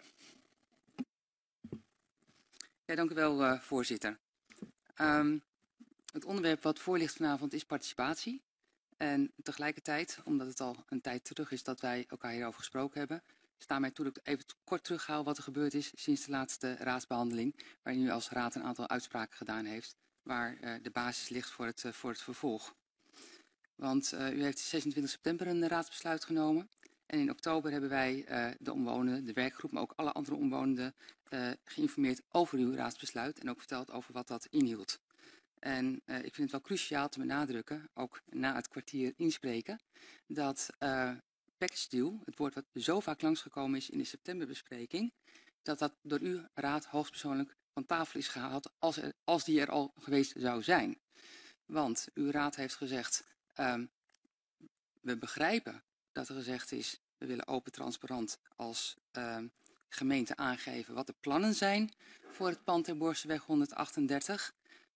Ja, dank u wel, voorzitter. Het onderwerp wat voor ligt vanavond is participatie. En tegelijkertijd, omdat het al een tijd terug is dat wij elkaar hierover gesproken hebben, sta mij toe dat ik even kort terughaal wat er gebeurd is sinds de laatste raadsbehandeling, waarin u als raad een aantal uitspraken gedaan heeft, waar de basis ligt voor het vervolg. Want u heeft 26 september een raadsbesluit genomen. En in oktober hebben wij de omwonenden, de werkgroep, maar ook alle andere omwonenden geïnformeerd over uw raadsbesluit en ook verteld over wat dat inhield. En ik vind het wel cruciaal te benadrukken, ook na het kwartier inspreken, dat package deal, het woord wat zo vaak langsgekomen is in de septemberbespreking, dat door uw raad hoogstpersoonlijk van tafel is gehaald als die er al geweest zou zijn. Want uw raad heeft gezegd, we begrijpen dat er gezegd is, we willen open transparant als gemeente aangeven wat de plannen zijn voor het pand ter Borstweg 138.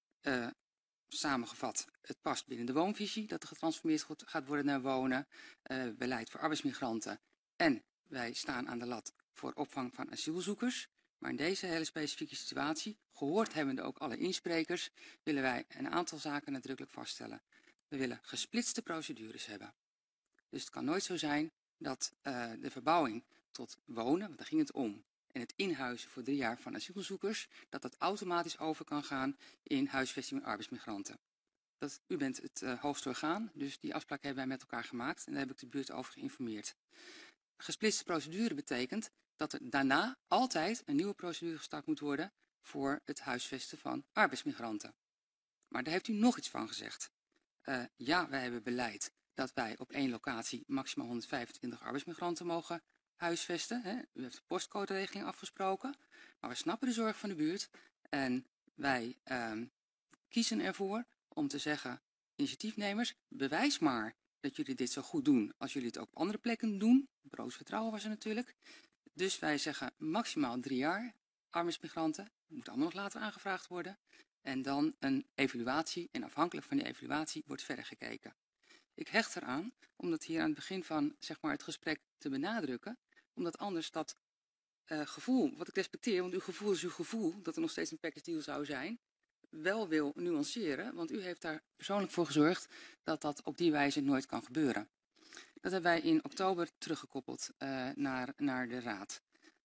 Samengevat, het past binnen de woonvisie dat er getransformeerd gaat worden naar wonen, beleid voor arbeidsmigranten en wij staan aan de lat voor opvang van asielzoekers. Maar in deze hele specifieke situatie, gehoord hebbende ook alle insprekers, willen wij een aantal zaken nadrukkelijk vaststellen. We willen gesplitste procedures hebben. Dus het kan nooit zo zijn dat de verbouwing tot wonen, want daar ging het om, en het inhuizen voor 3 jaar van asielzoekers, dat automatisch over kan gaan in huisvesting van arbeidsmigranten. U bent het hoogste orgaan, dus die afspraak hebben wij met elkaar gemaakt en daar heb ik de buurt over geïnformeerd. Gesplitste procedure betekent dat er daarna altijd een nieuwe procedure gestart moet worden voor het huisvesten van arbeidsmigranten. Maar daar heeft u nog iets van gezegd. Ja, wij hebben beleid dat wij op 1 locatie maximaal 125 arbeidsmigranten mogen huisvesten. Hè. U heeft de postcode-regeling afgesproken, maar we snappen de zorg van de buurt en wij kiezen ervoor om te zeggen, initiatiefnemers, bewijs maar dat jullie dit zo goed doen als jullie het ook op andere plekken doen. Broos vertrouwen was er natuurlijk. Dus wij zeggen maximaal 3 jaar arbeidsmigranten, moet allemaal nog later aangevraagd worden. En dan een evaluatie en afhankelijk van die evaluatie wordt verder gekeken. Ik hecht eraan om dat hier aan het begin van zeg maar, het gesprek te benadrukken, omdat anders dat gevoel, wat ik respecteer, want uw gevoel is uw gevoel, dat er nog steeds een package deal zou zijn, wel wil nuanceren, want u heeft daar persoonlijk voor gezorgd dat dat op die wijze nooit kan gebeuren. Dat hebben wij in oktober teruggekoppeld naar de raad.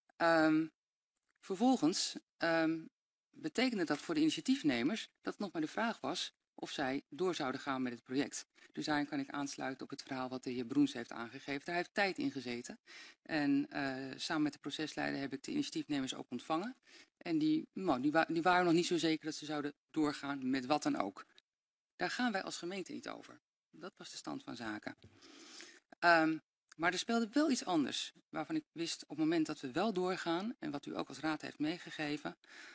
Vervolgens betekende dat voor de initiatiefnemers dat het nog maar de vraag was of zij door zouden gaan met het project. Dus daarin kan ik aansluiten op het verhaal wat de heer Broens heeft aangegeven. Daar heeft tijd in gezeten. En samen met de procesleider heb ik de initiatiefnemers ook ontvangen. En die waren nog niet zo zeker dat ze zouden doorgaan met wat dan ook. Daar gaan wij als gemeente niet over. Dat was de stand van zaken. Maar er speelde wel iets anders, waarvan ik wist op het moment dat we wel doorgaan, en wat u ook als raad heeft meegegeven,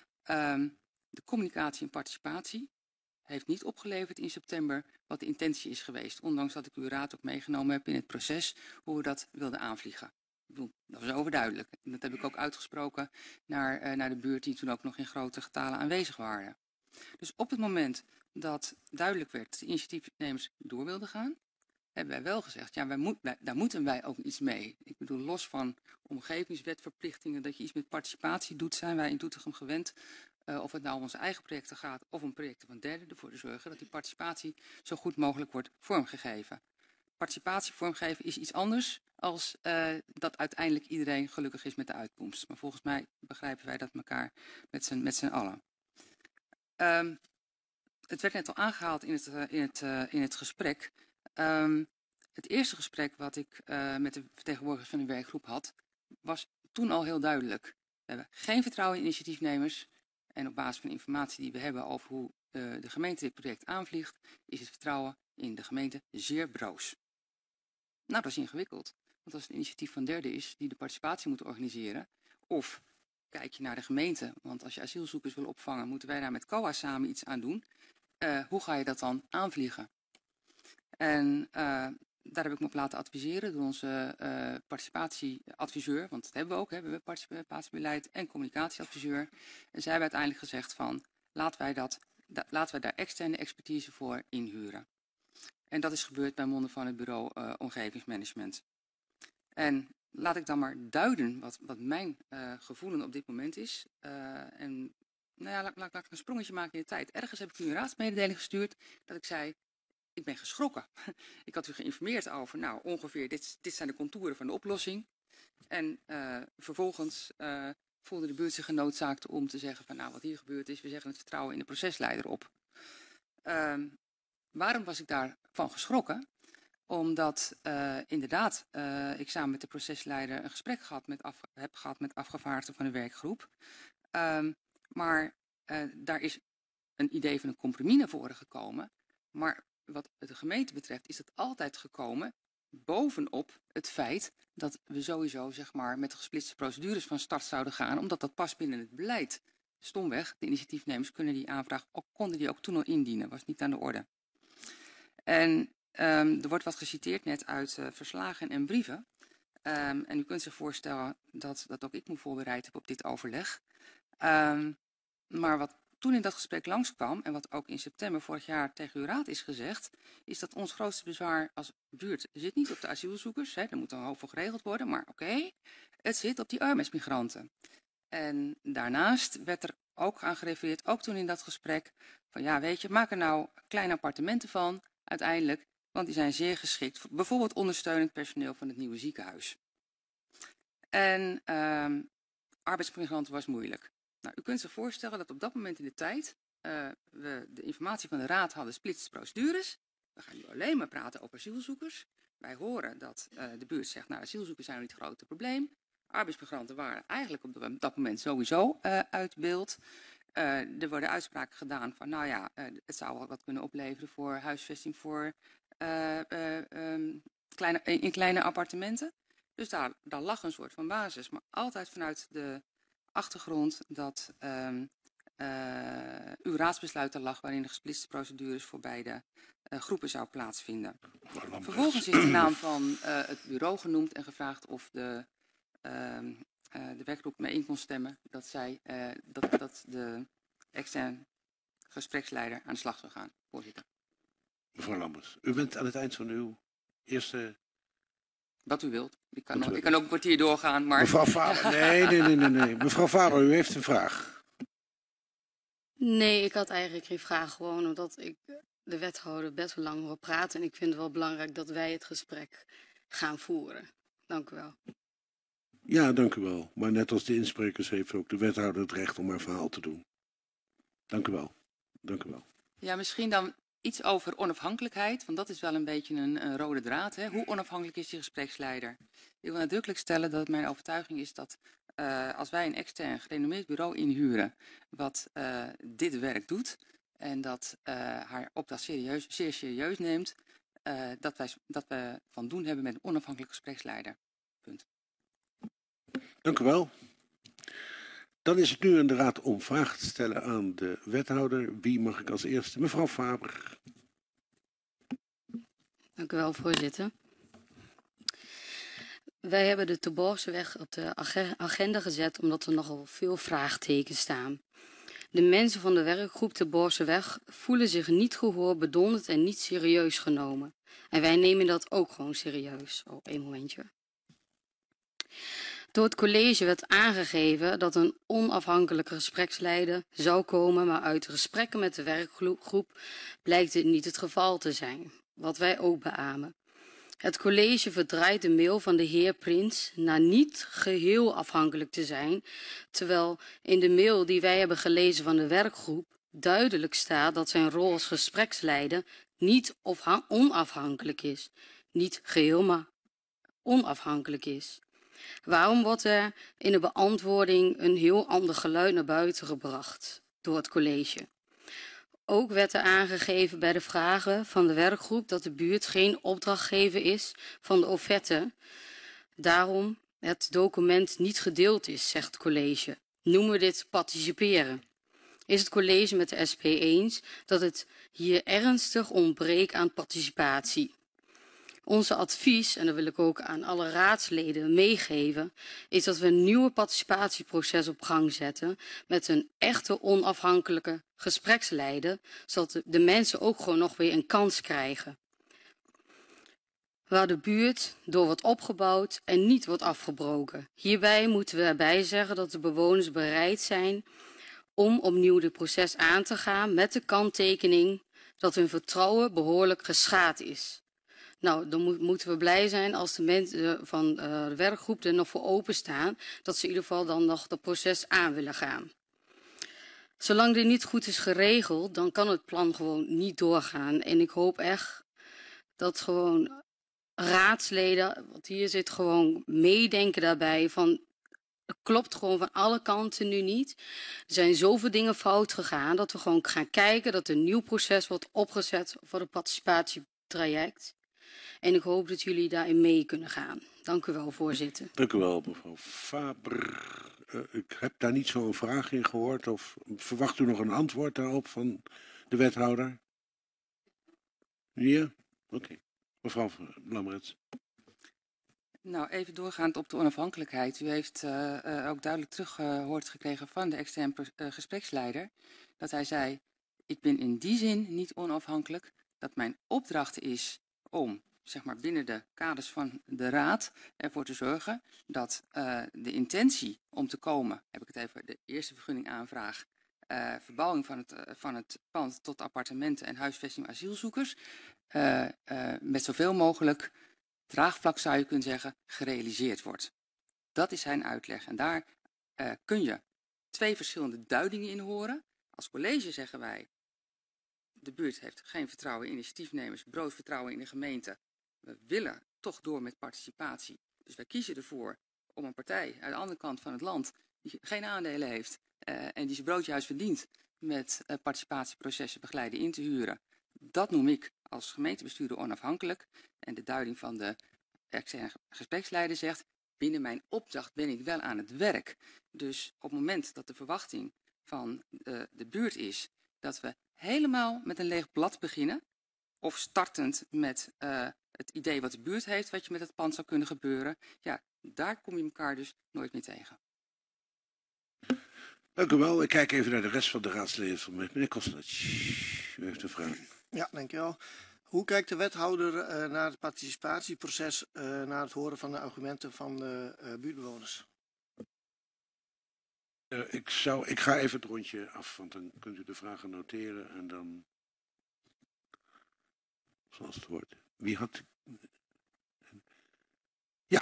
de communicatie en participatie heeft niet opgeleverd in september wat de intentie is geweest. Ondanks dat ik uw raad ook meegenomen heb in het proces hoe we dat wilden aanvliegen. Dat was overduidelijk. En dat heb ik ook uitgesproken naar de buurt die toen ook nog in grote getalen aanwezig waren. Dus op het moment dat duidelijk werd dat de initiatiefnemers door wilden gaan, hebben wij wel gezegd, ja, daar moeten wij ook iets mee. Ik bedoel, los van omgevingswetverplichtingen, dat je iets met participatie doet, zijn wij in Doetinchem gewend, of het nou om onze eigen projecten gaat of om projecten van derden, ervoor te zorgen dat die participatie zo goed mogelijk wordt vormgegeven. Participatie vormgeven is iets anders als dat uiteindelijk iedereen gelukkig is met de uitkomst. Maar volgens mij begrijpen wij dat elkaar met z'n allen. Het werd net al aangehaald in het gesprek. Het eerste gesprek wat ik met de vertegenwoordigers van de werkgroep had, was toen al heel duidelijk. We hebben geen vertrouwen in initiatiefnemers. En op basis van de informatie die we hebben over hoe de gemeente dit project aanvliegt, is het vertrouwen in de gemeente zeer broos. Nou, dat is ingewikkeld. Want als het een initiatief van derden is die de participatie moet organiseren, of kijk je naar de gemeente, want als je asielzoekers wil opvangen, moeten wij daar met COA samen iets aan doen. Hoe ga je dat dan aanvliegen? En daar heb ik me op laten adviseren door onze participatieadviseur, want dat hebben we ook, we hebben participatiebeleid en communicatieadviseur. En zij hebben uiteindelijk gezegd van, laten wij daar externe expertise voor inhuren. En dat is gebeurd bij monden van het bureau omgevingsmanagement. En laat ik dan maar duiden wat mijn gevoelen op dit moment is. En nou ja, laat ik een sprongetje maken in de tijd. Ergens heb ik u een raadsmededeling gestuurd dat ik zei, ik ben geschrokken. Ik had u geïnformeerd over, nou ongeveer, dit zijn de contouren van de oplossing. En vervolgens voelde de buurt zich genoodzaakt om te zeggen van, nou wat hier gebeurd is, we zeggen het vertrouwen in de procesleider op. Waarom was ik daarvan geschrokken? Omdat inderdaad ik samen met de procesleider een gesprek heb gehad met afgevaardigden van de werkgroep. Maar daar is een idee van een compromis naar voren gekomen. Maar wat de gemeente betreft is dat altijd gekomen bovenop het feit dat we sowieso zeg maar, met gesplitste procedures van start zouden gaan, omdat dat past binnen het beleid. Stomweg, de initiatiefnemers konden die aanvraag konden die ook toen al indienen, was niet aan de orde. En er wordt wat geciteerd net uit verslagen en brieven. En u kunt zich voorstellen dat ook ik me voorbereid heb op dit overleg. Maar wat toen in dat gesprek langskwam en wat ook in september vorig jaar tegen uw raad is gezegd, is dat ons grootste bezwaar als buurt zit niet op de asielzoekers. Hè, daar moet een hoop voor geregeld worden, maar oké, het zit op die arbeidsmigranten. En daarnaast werd er ook aan gerefereerd, ook toen in dat gesprek, van ja weet je, maak er nou kleine appartementen van uiteindelijk, want die zijn zeer geschikt voor bijvoorbeeld ondersteunend personeel van het nieuwe ziekenhuis. En arbeidsmigranten was moeilijk. Nou, u kunt zich voorstellen dat op dat moment in de tijd we de informatie van de raad hadden, splitste procedures. We gaan nu alleen maar praten over asielzoekers. Wij horen dat de buurt zegt, nou asielzoekers zijn niet het grote probleem. Arbeidsmigranten waren eigenlijk op dat moment sowieso uit beeld. Er worden uitspraken gedaan van, nou ja, het zou wel wat kunnen opleveren voor huisvesting voor in kleine appartementen. Dus daar lag een soort van basis, maar altijd vanuit de achtergrond dat uw raadsbesluit er lag waarin de gesplitste procedures voor beide groepen zou plaatsvinden. Vervolgens is de naam van het bureau genoemd en gevraagd of de werkgroep mee in kon stemmen dat de externe gespreksleider aan de slag zou gaan, voorzitter. Mevrouw Lambers, u bent aan het eind van uw eerste... Wat u wilt. Ik kan ook een kwartier doorgaan, maar... Mevrouw Faber, nee. Mevrouw Faber, u heeft een vraag. Nee, ik had eigenlijk geen vraag, gewoon omdat ik de wethouder best wel lang hoor praten. En ik vind het wel belangrijk dat wij het gesprek gaan voeren. Dank u wel. Ja, dank u wel. Maar net als de insprekers heeft ook de wethouder het recht om haar verhaal te doen. Dank u wel. Dank u wel. Ja, misschien dan iets over onafhankelijkheid, want dat is wel een beetje een rode draad. Hè? Hoe onafhankelijk is die gespreksleider? Ik wil nadrukkelijk stellen dat het mijn overtuiging is dat als wij een extern gerenommeerd bureau inhuren wat dit werk doet en dat haar opdracht zeer serieus neemt, dat we van doen hebben met een onafhankelijk gespreksleider. Punt. Dank u wel. Dan is het nu aan de raad om vragen te stellen aan de wethouder. Wie mag ik als eerste? Mevrouw Faber. Dank u wel, voorzitter. Wij hebben de Terborgseweg op de agenda gezet omdat er nogal veel vraagtekens staan. De mensen van de werkgroep Terborgseweg voelen zich niet gehoord, bedonderd en niet serieus genomen. En wij nemen dat ook gewoon serieus. Oh, één momentje. Door het college werd aangegeven dat een onafhankelijke gespreksleider zou komen, maar uit de gesprekken met de werkgroep blijkt dit niet het geval te zijn, wat wij ook beamen. Het college verdraait de mail van de heer Prins naar niet geheel afhankelijk te zijn, terwijl in de mail die wij hebben gelezen van de werkgroep duidelijk staat dat zijn rol als gespreksleider niet onafhankelijk is. Niet geheel, maar onafhankelijk is. Waarom wordt er in de beantwoording een heel ander geluid naar buiten gebracht door het college? Ook werd er aangegeven bij de vragen van de werkgroep dat de buurt geen opdrachtgever is van de offerte. Daarom het document niet gedeeld is, zegt het college. Noemen we dit participeren? Is het college met de SP eens dat het hier ernstig ontbreekt aan participatie? Onze advies, en dat wil ik ook aan alle raadsleden meegeven, is dat we een nieuwe participatieproces op gang zetten met een echte onafhankelijke gespreksleider, zodat de mensen ook gewoon nog weer een kans krijgen. Waar de buurt door wordt opgebouwd en niet wordt afgebroken. Hierbij moeten we erbij zeggen dat de bewoners bereid zijn om opnieuw dit proces aan te gaan met de kanttekening dat hun vertrouwen behoorlijk geschaad is. Nou, dan moeten we blij zijn als de mensen van de werkgroep er nog voor openstaan, dat ze in ieder geval dan nog het proces aan willen gaan. Zolang dit niet goed is geregeld, dan kan het plan gewoon niet doorgaan. En ik hoop echt dat gewoon raadsleden, want hier zit gewoon meedenken daarbij van, het klopt gewoon van alle kanten nu niet. Er zijn zoveel dingen fout gegaan dat we gewoon gaan kijken dat een nieuw proces wordt opgezet voor het participatietraject. En ik hoop dat jullie daarin mee kunnen gaan. Dank u wel, voorzitter. Dank u wel, mevrouw Faber. Ik heb daar niet zo'n vraag in gehoord. Of verwacht u nog een antwoord daarop van de wethouder? Ja? Oké. Mevrouw Lammerts. Nou, even doorgaand op de onafhankelijkheid. U heeft ook duidelijk teruggehoord gekregen van de externe gespreksleider. Dat hij zei, ik ben in die zin niet onafhankelijk. Dat mijn opdracht is om, zeg maar binnen de kaders van de raad, ervoor te zorgen dat de intentie om te komen, heb ik het even, de eerste vergunningaanvraag, verbouwing van het pand tot appartementen en huisvesting asielzoekers, met zoveel mogelijk draagvlak, zou je kunnen zeggen, gerealiseerd wordt. Dat is zijn uitleg. En daar kun je twee verschillende duidingen in horen. Als college zeggen wij, de buurt heeft geen vertrouwen in initiatiefnemers, brood vertrouwen in de gemeente. We willen toch door met participatie. Dus wij kiezen ervoor om een partij aan de andere kant van het land, die geen aandelen heeft en die zijn broodje huis verdient, met participatieprocessen begeleiden in te huren. Dat noem ik als gemeentebestuurder onafhankelijk. En de duiding van de externe gespreksleider zegt, binnen mijn opdracht ben ik wel aan het werk. Dus op het moment dat de verwachting van de buurt is dat we helemaal met een leeg blad beginnen, of startend met het idee wat de buurt heeft, wat je met het pand zou kunnen gebeuren, ja, daar kom je elkaar dus nooit meer tegen. Dank u wel. Ik kijk even naar de rest van de raadsleden van meneer Kostic. U heeft een vraag. Ja, dankjewel. Hoe kijkt de wethouder naar het participatieproces na het horen van de argumenten van de buurtbewoners? Ik ga even het rondje af, want dan kunt u de vragen noteren en dan, zoals het wordt. Wie had... Ja.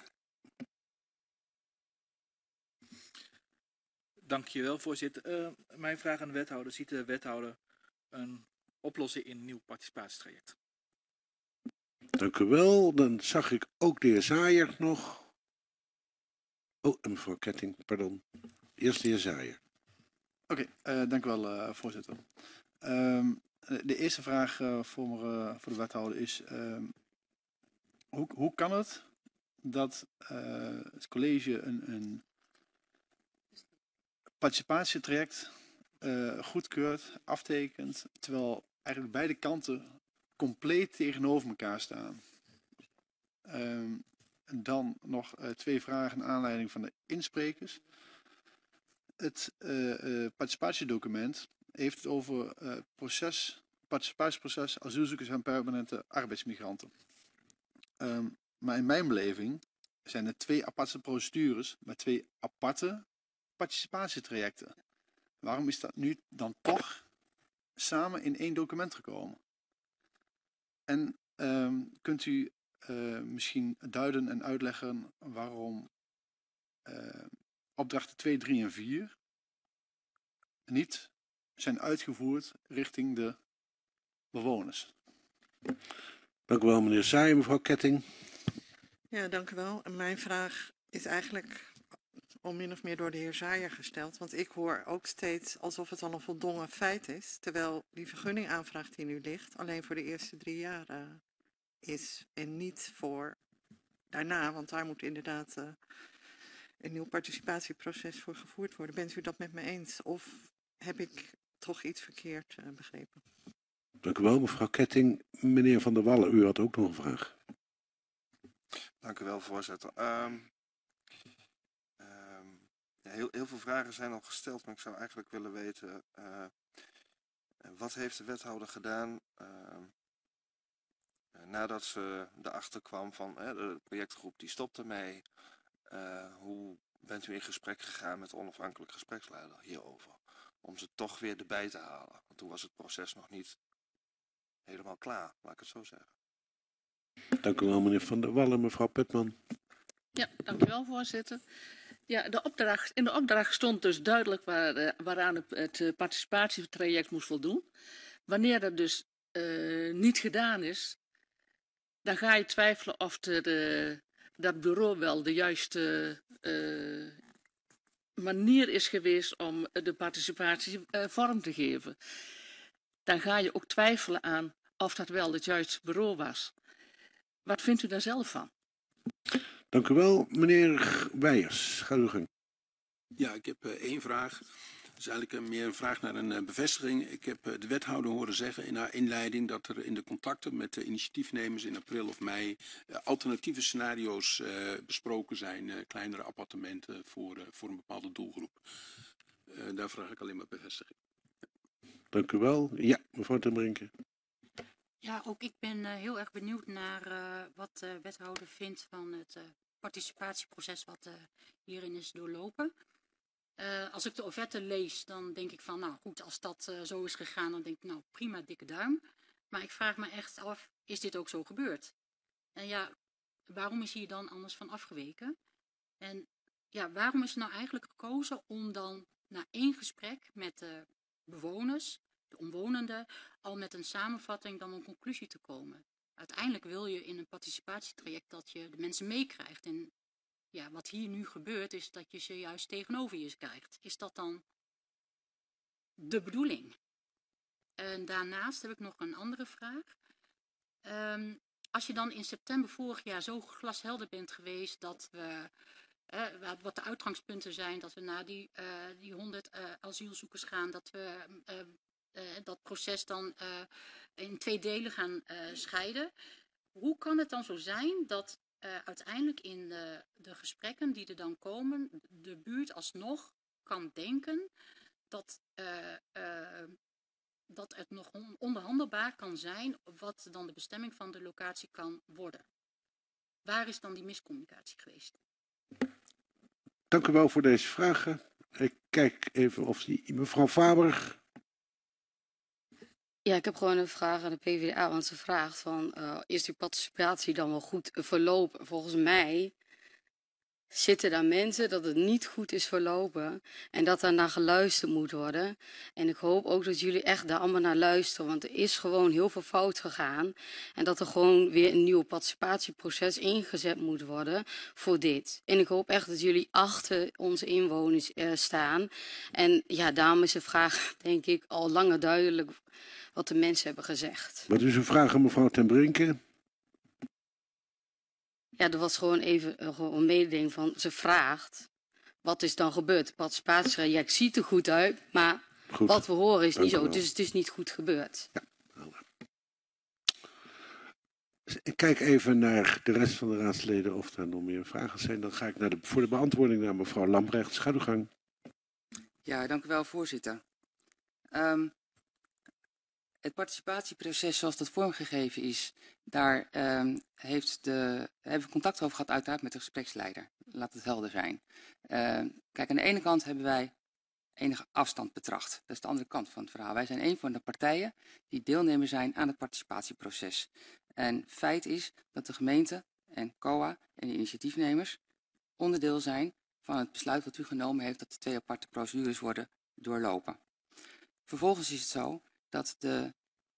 Dankjewel, voorzitter. Mijn vraag aan de wethouder. Ziet de wethouder een oplossing in een nieuw participatietraject? Dank u wel. Dan zag ik ook de heer Zaaier nog. Oh, en mevrouw Ketting, pardon. Eerst de heer Zaaier. Oké, dank u wel, voorzitter. De eerste vraag voor de wethouder is, hoe kan het dat het college een participatietraject goedkeurt, aftekent, terwijl eigenlijk beide kanten compleet tegenover elkaar staan? En dan nog twee vragen naar aanleiding van de insprekers. Het participatiedocument heeft het over participatieproces asielzoekers en permanente arbeidsmigranten. Maar in mijn beleving zijn er twee aparte procedures met twee aparte participatietrajecten. Waarom is dat nu dan toch samen in één document gekomen? En kunt u misschien duiden en uitleggen waarom opdrachten 2, 3 en 4 niet zijn uitgevoerd richting de bewoners? Dank u wel, meneer Zaaier. Mevrouw Ketting. Ja, dank u wel. En mijn vraag is eigenlijk al min of meer door de heer Zaaier gesteld. Want ik hoor ook steeds alsof het al een voldongen feit is. Terwijl die vergunningaanvraag die nu ligt alleen voor de eerste 3 jaar is. En niet voor daarna, want daar moet inderdaad een nieuw participatieproces voor gevoerd worden. Bent u dat met me eens? Of heb ik toch iets verkeerd begrepen? Dank u wel, mevrouw Ketting. Meneer Van der Wallen, u had ook nog een vraag. Dank u wel, voorzitter. Heel veel vragen zijn al gesteld, maar ik zou eigenlijk willen weten, wat heeft de wethouder gedaan nadat ze erachter kwam van de projectgroep die stopte mee. Hoe bent u in gesprek gegaan met de onafhankelijk gespreksleider hierover? Om ze toch weer erbij te halen. Want toen was het proces nog niet helemaal klaar, laat ik het zo zeggen. Dank u wel, meneer Van der Wallen. Mevrouw Putman. Ja, dankjewel voorzitter. Ja, in de opdracht stond dus duidelijk waaraan het participatietraject moest voldoen. Wanneer dat dus niet gedaan is, dan ga je twijfelen of dat bureau wel de juiste manier is geweest om de participatie vorm te geven. Dan ga je ook twijfelen aan of dat wel het juiste bureau was. Wat vindt u daar zelf van? Dank u wel, meneer Weijers. Ga uw gang. Ja, ik heb één vraag. Dat is eigenlijk meer een vraag naar een bevestiging. Ik heb de wethouder horen zeggen in haar inleiding dat er in de contacten met de initiatiefnemers in april of mei alternatieve scenario's besproken zijn. Kleinere appartementen voor een bepaalde doelgroep. Daar vraag ik alleen maar bevestiging. Dank u wel. Ja, mevrouw ten Brinke. Ja, ook ik ben heel erg benieuwd naar wat de wethouder vindt van het participatieproces wat hierin is doorlopen. Als ik de offerte lees, dan denk ik van, nou goed, als dat zo is gegaan, dan denk ik, nou prima, dikke duim. Maar ik vraag me echt af, is dit ook zo gebeurd? En ja, waarom is hier dan anders van afgeweken? En ja, waarom is er nou eigenlijk gekozen om dan na 1 gesprek met de bewoners, de omwonenden, al met een samenvatting dan een conclusie te komen? Uiteindelijk wil je in een participatietraject dat je de mensen meekrijgt. En ja, wat hier nu gebeurt is dat je ze juist tegenover je krijgt. Is dat dan de bedoeling? En daarnaast heb ik nog een andere vraag. Als je dan in september vorig jaar zo glashelder bent geweest dat we, wat de uitgangspunten zijn, dat we naar die 100 asielzoekers gaan, dat we dat proces dan in 2 delen gaan scheiden. Hoe kan het dan zo zijn dat uiteindelijk in de gesprekken die er dan komen, de buurt alsnog kan denken dat het nog onderhandelbaar kan zijn wat dan de bestemming van de locatie kan worden? Waar is dan die miscommunicatie geweest? Dank u wel voor deze vragen. Ik kijk even of die mevrouw Faber. Ja, ik heb gewoon een vraag aan de PvdA, want ze vraagt van, is die participatie dan wel goed verlopen? Volgens mij zitten daar mensen dat het niet goed is verlopen en dat daar naar geluisterd moet worden. En ik hoop ook dat jullie echt daar allemaal naar luisteren, want er is gewoon heel veel fout gegaan en dat er gewoon weer een nieuw participatieproces ingezet moet worden voor dit. En ik hoop echt dat jullie achter onze inwoners staan. En ja, daarom is de vraag denk ik al langer duidelijk wat de mensen hebben gezegd. Wat is uw vraag aan mevrouw ten Brinke? Ja, er was gewoon even een mededeling van, ze vraagt, wat is dan gebeurd? De participatietraject ziet er goed uit, maar Goed. wat we horen is Dank niet u zo, wel. dus het is niet goed gebeurd. Ik kijk even naar de rest van de raadsleden of er nog meer vragen zijn. Dan ga ik voor de beantwoording naar mevrouw Lambrechts. Ga uw gang. Ja, dank u wel, voorzitter. Het participatieproces zoals dat vormgegeven is, daar hebben we contact over gehad uiteraard met de gespreksleider. Laat het helder zijn. Kijk, aan de ene kant hebben wij enige afstand betracht. Dat is de andere kant van het verhaal. Wij zijn een van de partijen die deelnemer zijn aan het participatieproces. En feit is dat de gemeente en COA en de initiatiefnemers onderdeel zijn van het besluit wat u genomen heeft dat de 2 aparte procedures worden doorlopen. Vervolgens is het zo dat de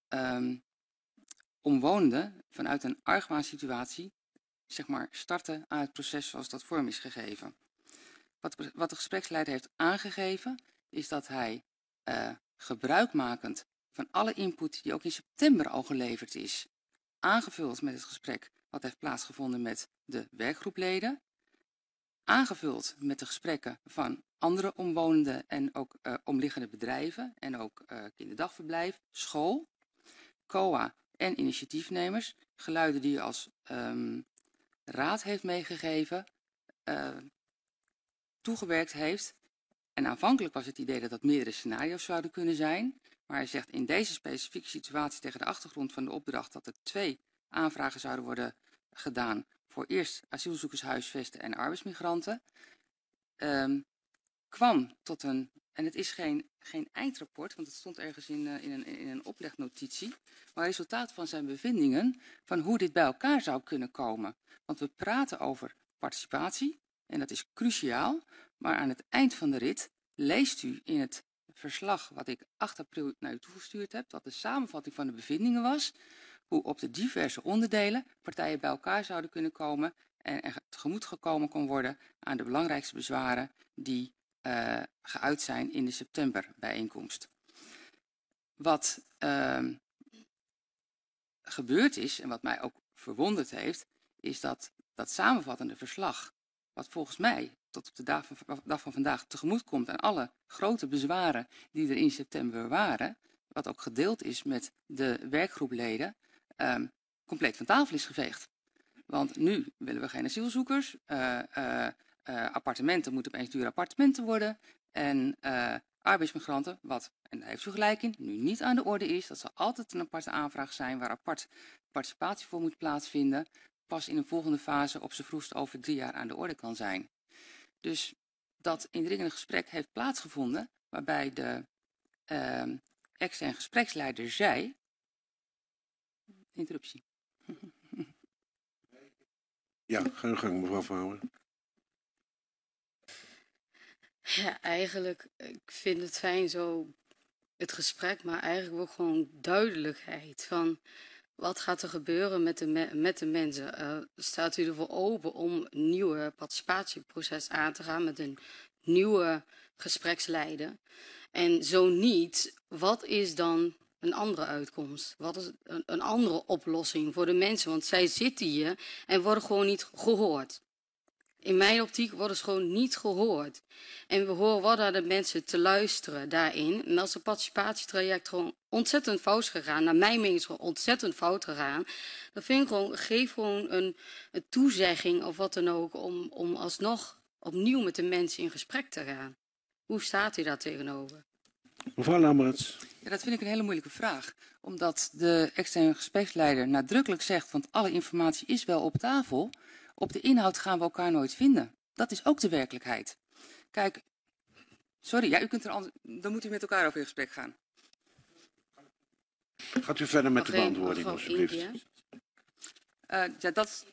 omwonenden vanuit een argwaansituatie zeg maar starten aan het proces zoals dat vorm is gegeven. Wat de gespreksleider heeft aangegeven is dat hij gebruikmakend van alle input die ook in september al geleverd is, aangevuld met het gesprek wat heeft plaatsgevonden met de werkgroepleden, aangevuld met de gesprekken van andere omwonenden en ook omliggende bedrijven en ook kinderdagverblijf, school, COA en initiatiefnemers, geluiden die u als raad heeft meegegeven, toegewerkt heeft. En aanvankelijk was het idee dat dat meerdere scenario's zouden kunnen zijn, maar hij zegt in deze specifieke situatie tegen de achtergrond van de opdracht dat er 2 aanvragen zouden worden gedaan voor eerst asielzoekers huisvesten en arbeidsmigranten, kwam tot een en het is geen eindrapport, want het stond ergens in een oplegnotitie, maar resultaat van zijn bevindingen van hoe dit bij elkaar zou kunnen komen. Want we praten over participatie, en dat is cruciaal, maar aan het eind van de rit leest u in het verslag wat ik 8 april naar u toegestuurd heb, wat de samenvatting van de bevindingen was, hoe op de diverse onderdelen partijen bij elkaar zouden kunnen komen en er tegemoet gekomen kon worden aan de belangrijkste bezwaren die geuit zijn in de septemberbijeenkomst. Wat gebeurd is en wat mij ook verwonderd heeft, is dat dat samenvattende verslag, wat volgens mij tot op de dag van vandaag tegemoet komt aan alle grote bezwaren die er in september waren, wat ook gedeeld is met de werkgroepleden, compleet van tafel is geveegd. Want nu willen we geen asielzoekers, appartementen moeten opeens dure appartementen worden en arbeidsmigranten, wat, en daar heeft u gelijk in, nu niet aan de orde is, dat zal altijd een aparte aanvraag zijn waar apart participatie voor moet plaatsvinden, pas in een volgende fase op z'n vroegst over 3 jaar aan de orde kan zijn. Dus dat indringende gesprek heeft plaatsgevonden waarbij de externe gespreksleider zei, interruptie. Ja, ga uw gang, mevrouw Verhouwen. Ja, eigenlijk, ik vind het fijn zo, het gesprek, maar eigenlijk ook gewoon duidelijkheid van wat gaat er gebeuren met de mensen. Staat u ervoor open om een nieuwe participatieproces aan te gaan met een nieuwe gespreksleider? En zo niet, wat is dan een andere uitkomst? Wat is een andere oplossing voor de mensen? Want zij zitten hier en worden gewoon niet gehoord. In mijn optiek worden ze gewoon niet gehoord. En we horen wat aan de mensen te luisteren daarin. En als het participatietraject gewoon ontzettend fout is gegaan, naar mijn mening is het gewoon ontzettend fout gegaan, dan vind ik gewoon, geef gewoon een toezegging of wat dan ook om alsnog opnieuw met de mensen in gesprek te gaan. Hoe staat u daar tegenover? Mevrouw Lamberts. Ja, dat vind ik een hele moeilijke vraag. Omdat de externe gespreksleider nadrukkelijk zegt, want alle informatie is wel op tafel. Op de inhoud gaan we elkaar nooit vinden. Dat is ook de werkelijkheid. Kijk, sorry, ja, u kunt dan moet u met elkaar over in gesprek gaan. Gaat u verder met de beantwoording, alsjeblieft. Ja, dat...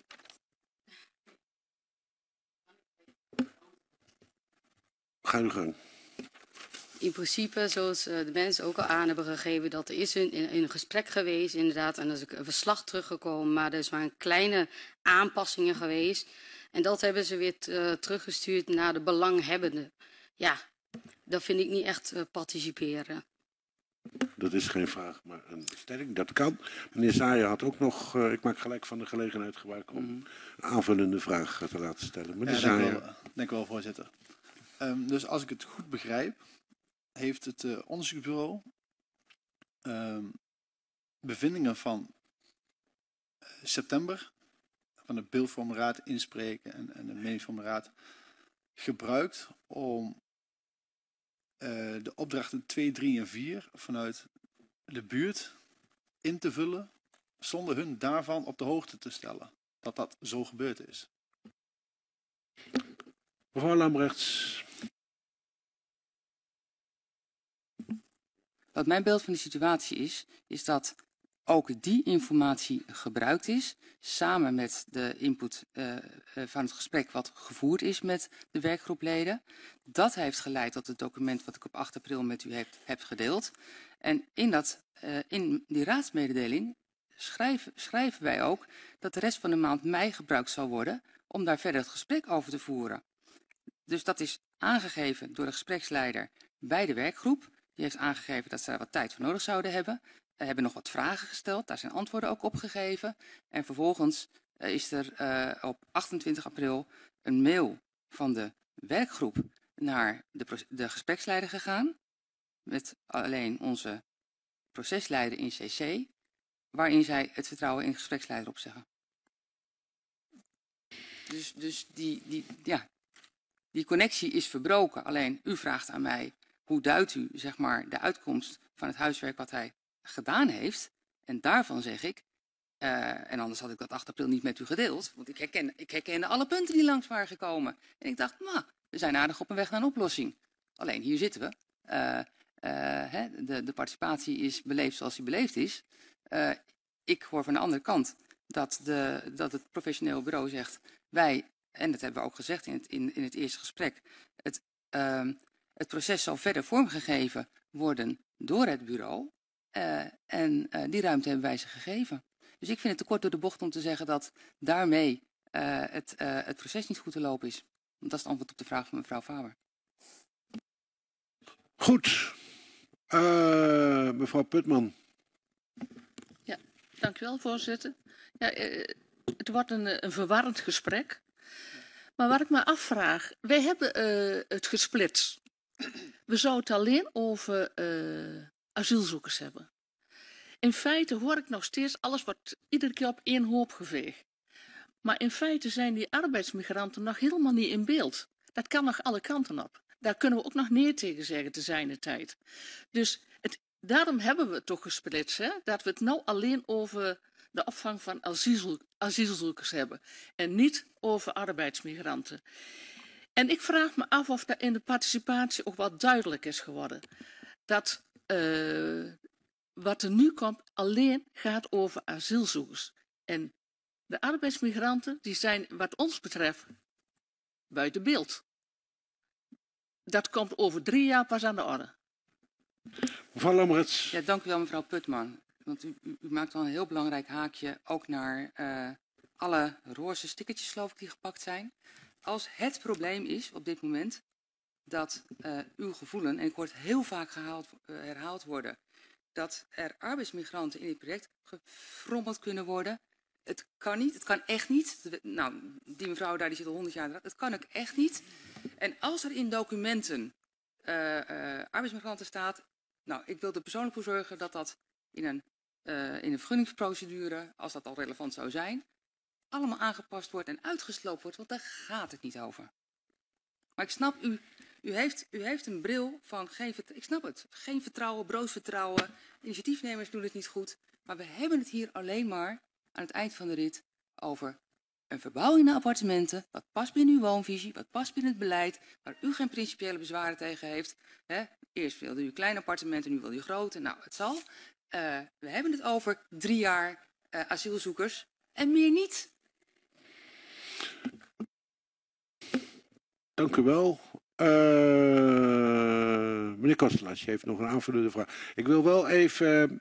Ga uw gang. In principe, zoals de mensen ook al aan hebben gegeven, dat er is een gesprek geweest, inderdaad, en er is een verslag teruggekomen, maar er is maar een kleine aanpassingen geweest. En dat hebben ze weer teruggestuurd naar de belanghebbenden. Ja, dat vind ik niet echt participeren. Dat is geen vraag, maar een stelling. Dat kan. Meneer Saaier had ook nog, ik maak gelijk van de gelegenheid gebruik om een aanvullende vraag te laten stellen. Meneer Saaier. Dank u wel, voorzitter. Dus als ik het goed begrijp, heeft het onderzoeksbureau bevindingen van september van de beeldvormraad inspreken en de meningsvormraad gebruikt om de opdrachten 2, 3 en 4 vanuit de buurt in te vullen zonder hun daarvan op de hoogte te stellen dat dat zo gebeurd is. Mevrouw Lambrechts. Wat mijn beeld van de situatie is dat ook die informatie gebruikt is, samen met de input van het gesprek wat gevoerd is met de werkgroepleden. Dat heeft geleid tot het document wat ik op 8 april met u heb gedeeld. En in die raadsmededeling schrijven wij ook dat de rest van de maand mei gebruikt zal worden om daar verder het gesprek over te voeren. Dus dat is aangegeven door de gespreksleider bij de werkgroep. Die heeft aangegeven dat ze daar wat tijd voor nodig zouden hebben. We hebben nog wat vragen gesteld, daar zijn antwoorden ook op gegeven. En vervolgens is er op 28 april een mail van de werkgroep naar de gespreksleider gegaan. Met alleen onze procesleider in CC, waarin zij het vertrouwen in de gespreksleider opzeggen. Dus die connectie is verbroken. Alleen u vraagt aan mij, hoe duidt u zeg maar, de uitkomst van het huiswerk wat hij gedaan heeft? En daarvan zeg ik, en anders had ik dat 8 april niet met u gedeeld, want ik herkende alle punten die langs waren gekomen. En ik dacht, nou, we zijn aardig op een weg naar een oplossing. Alleen hier zitten we de participatie is beleefd zoals die beleefd is. Ik hoor van de andere kant dat het professioneel bureau zegt, wij, en dat hebben we ook gezegd in het eerste gesprek, het proces zal verder vormgegeven worden door het bureau. En die ruimte hebben wij ze gegeven. Dus ik vind het te kort door de bocht om te zeggen dat daarmee het proces niet goed te lopen is. Want dat is het antwoord op de vraag van mevrouw Faber. Goed. Mevrouw Putman. Ja, dank u wel, voorzitter. Ja, het wordt een verwarrend gesprek. Maar wat ik me afvraag, wij hebben het gesplitst. We zouden het alleen over asielzoekers hebben. In feite hoor ik nog steeds, alles wordt iedere keer op één hoop geveegd. Maar in feite zijn die arbeidsmigranten nog helemaal niet in beeld. Dat kan nog alle kanten op. Daar kunnen we ook nog nee tegen zeggen te zijner tijd. Dus daarom hebben we het toch gesplitst, hè? Dat we het nou alleen over de opvang van asielzoekers hebben. En niet over arbeidsmigranten. En ik vraag me af of dat in de participatie ook wat duidelijk is geworden. Dat wat er nu komt alleen gaat over asielzoekers. En de arbeidsmigranten die zijn wat ons betreft buiten beeld. Dat komt over 3 jaar pas aan de orde. Mevrouw Lammerts. Ja, dank u wel mevrouw Putman. Want u maakt wel een heel belangrijk haakje ook naar alle roze stickertjes geloof ik die gepakt zijn. Als het probleem is op dit moment dat uw gevoelen, en ik hoor het heel vaak herhaald worden, dat er arbeidsmigranten in dit project gefrommeld kunnen worden. Het kan niet, het kan echt niet. Nou, die mevrouw daar die zit al 100 jaar. Het kan ook echt niet. En als er in documenten arbeidsmigranten staat, nou, ik wil er persoonlijk voor zorgen dat dat in een vergunningsprocedure, als dat al relevant zou zijn, allemaal aangepast wordt en uitgesloopt wordt, want daar gaat het niet over. Maar ik snap, u heeft een bril van, ik snap het, geen vertrouwen, broos vertrouwen, initiatiefnemers doen het niet goed, maar we hebben het hier alleen maar aan het eind van de rit over een verbouwing naar appartementen, wat past binnen uw woonvisie, wat past binnen het beleid, waar u geen principiële bezwaren tegen heeft. Hè? Eerst wilde u kleine appartementen, nu wil u grote. Nou, het zal. We hebben het over 3 jaar asielzoekers en meer niet. Dank u wel. Meneer Kostelaars, je heeft nog een aanvullende vraag. Ik wil wel even,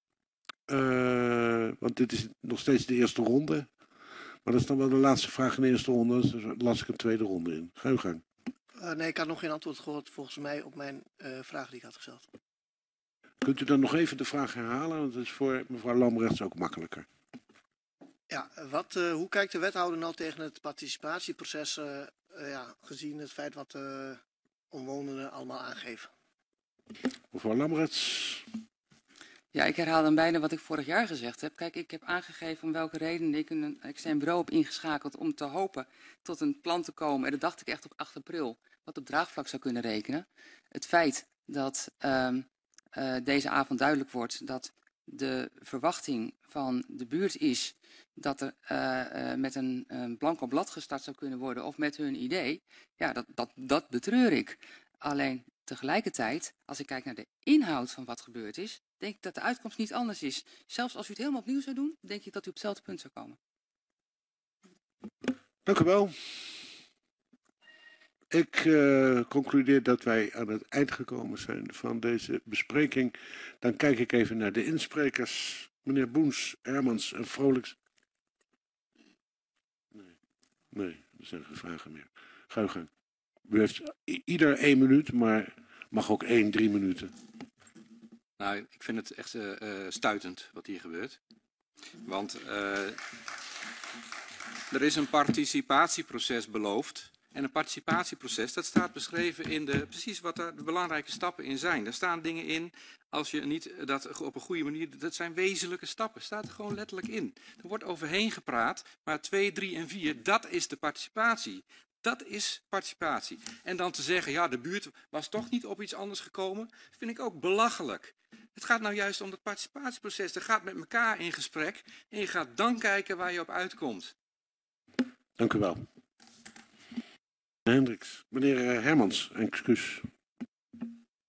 want dit is nog steeds de eerste ronde. Maar dat is dan wel de laatste vraag in de eerste ronde. Dus las ik een tweede ronde in. Ga uw gang. Nee, ik had nog geen antwoord gehoord volgens mij op mijn vraag die ik had gesteld. Kunt u dan nog even de vraag herhalen? Want dat is voor mevrouw Lambrechts ook makkelijker. Ja, hoe kijkt de wethouder nou tegen het participatieproces, gezien het feit wat de omwonenden allemaal aangeven? Mevrouw Lambrechts. Ja, ik herhaal dan bijna wat ik vorig jaar gezegd heb. Kijk, ik heb aangegeven om welke reden ik een extern bureau heb ingeschakeld om te hopen tot een plan te komen. En dat dacht ik echt op 8 april, wat op draagvlak zou kunnen rekenen. Het feit dat deze avond duidelijk wordt dat de verwachting van de buurt is dat er met een blanco blad gestart zou kunnen worden of met hun idee, ja, dat betreur ik. Alleen tegelijkertijd, als ik kijk naar de inhoud van wat gebeurd is, denk ik dat de uitkomst niet anders is. Zelfs als u het helemaal opnieuw zou doen, denk ik dat u op hetzelfde punt zou komen. Dank u wel. Ik concludeer dat wij aan het eind gekomen zijn van deze bespreking. Dan kijk ik even naar de insprekers. Meneer Boens, Hermans en Vrolijks. Nee, er zijn geen vragen meer. Ga uw gang. U heeft ieder 1 minuut, maar mag ook 3 minuten. Nou, ik vind het echt stuitend wat hier gebeurt. Want er is een participatieproces beloofd. En een participatieproces, dat staat beschreven in precies wat daar de belangrijke stappen in zijn. Daar staan dingen in, als je niet dat op een goede manier, dat zijn wezenlijke stappen. Staat er gewoon letterlijk in. Er wordt overheen gepraat, maar 2, 3 en 4, dat is de participatie. Dat is participatie. En dan te zeggen, ja, de buurt was toch niet op iets anders gekomen, vind ik ook belachelijk. Het gaat nou juist om het participatieproces. Je gaat met elkaar in gesprek en je gaat dan kijken waar je op uitkomt. Dank u wel. Hendricks. Meneer Hermans, excuus.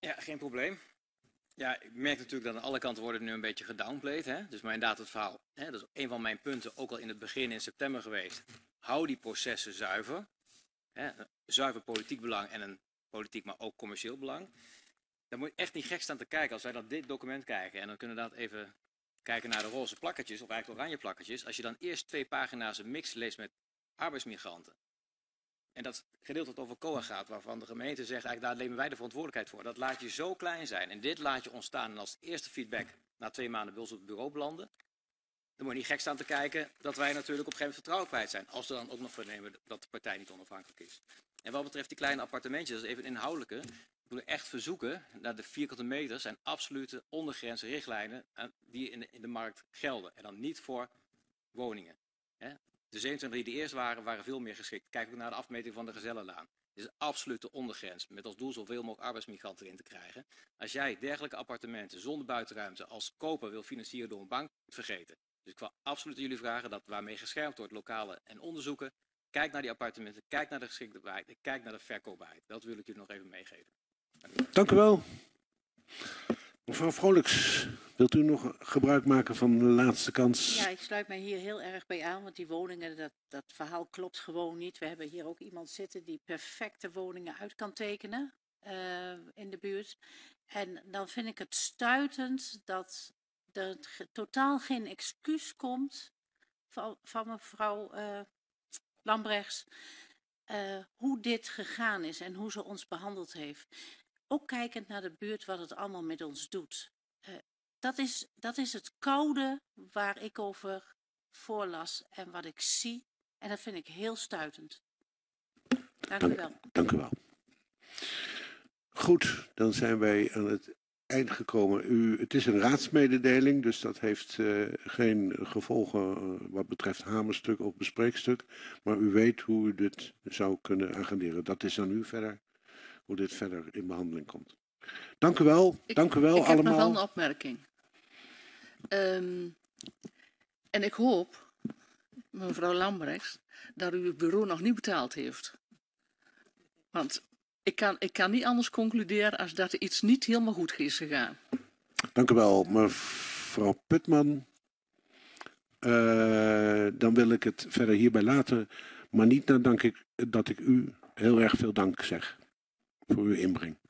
Ja, geen probleem. Ja, ik merk natuurlijk dat aan alle kanten worden nu een beetje gedownplayed. Hè? Dus maar inderdaad het verhaal, hè, dat is een van mijn punten, ook al in het begin in september geweest. Hou die processen zuiver. Hè? Een zuiver politiek belang en een politiek, maar ook commercieel belang. Daar moet je echt niet gek staan te kijken als wij naar dit document kijken. En dan kunnen we inderdaad even kijken naar de roze plakketjes, of eigenlijk oranje plakketjes. Als je dan eerst 2 pagina's een mix leest met arbeidsmigranten. En dat gedeelte dat over COA gaat, waarvan de gemeente zegt, eigenlijk daar nemen wij de verantwoordelijkheid voor. Dat laat je zo klein zijn. En dit laat je ontstaan. En als eerste feedback na 2 maanden bij ons op het bureau belanden, dan moet je niet gek staan te kijken dat wij natuurlijk op een gegeven moment vertrouwen kwijt zijn. Als we dan ook nog vernemen dat de partij niet onafhankelijk is. En wat betreft die kleine appartementjes, dat is even een inhoudelijke. Ik wil echt verzoeken naar de vierkante meters en absolute ondergrenzen, richtlijnen die in de markt gelden. En dan niet voor woningen. Hè? De 27 die eerst waren veel meer geschikt. Kijk ook naar de afmeting van de Gezellenlaan. Dit is een absolute ondergrens. Met als doel zoveel mogelijk arbeidsmigranten erin te krijgen. Als jij dergelijke appartementen zonder buitenruimte als koper wil financieren door een bank, vergeten. Dus ik wil absoluut jullie vragen dat waarmee geschermd wordt, lokale en onderzoeken. Kijk naar die appartementen, kijk naar de geschiktheid en kijk naar de verkoopbaarheid. Dat wil ik jullie nog even meegeven. Dank u wel. Mevrouw Vrolijks, wilt u nog gebruik maken van de laatste kans? Ja, ik sluit mij hier heel erg bij aan, want die woningen, dat verhaal klopt gewoon niet. We hebben hier ook iemand zitten die perfecte woningen uit kan tekenen in de buurt. En dan vind ik het stuitend dat er totaal geen excuus komt van mevrouw Lambrechts hoe dit gegaan is en hoe ze ons behandeld heeft. Ook kijkend naar de buurt wat het allemaal met ons doet. Dat is het koude waar ik over voorlas en wat ik zie. En dat vind ik heel stuitend. Dank u wel. Dank u wel. Goed, dan zijn wij aan het eind gekomen. Het is een raadsmededeling, dus dat heeft geen gevolgen wat betreft hamerstuk of bespreekstuk. Maar u weet hoe u dit zou kunnen agenderen. Dat is aan u verder, hoe dit verder in behandeling komt. Dank u wel. Dank u wel ik allemaal. Ik heb nog wel een opmerking. En ik hoop, mevrouw Lambrechts, dat u het bureau nog niet betaald heeft. Want ik kan niet anders concluderen als dat er iets niet helemaal goed is gegaan. Dank u wel, mevrouw Putman. Dan wil ik het verder hierbij laten. Maar niet nadat ik u heel erg veel dank zeg voor uw inbreng.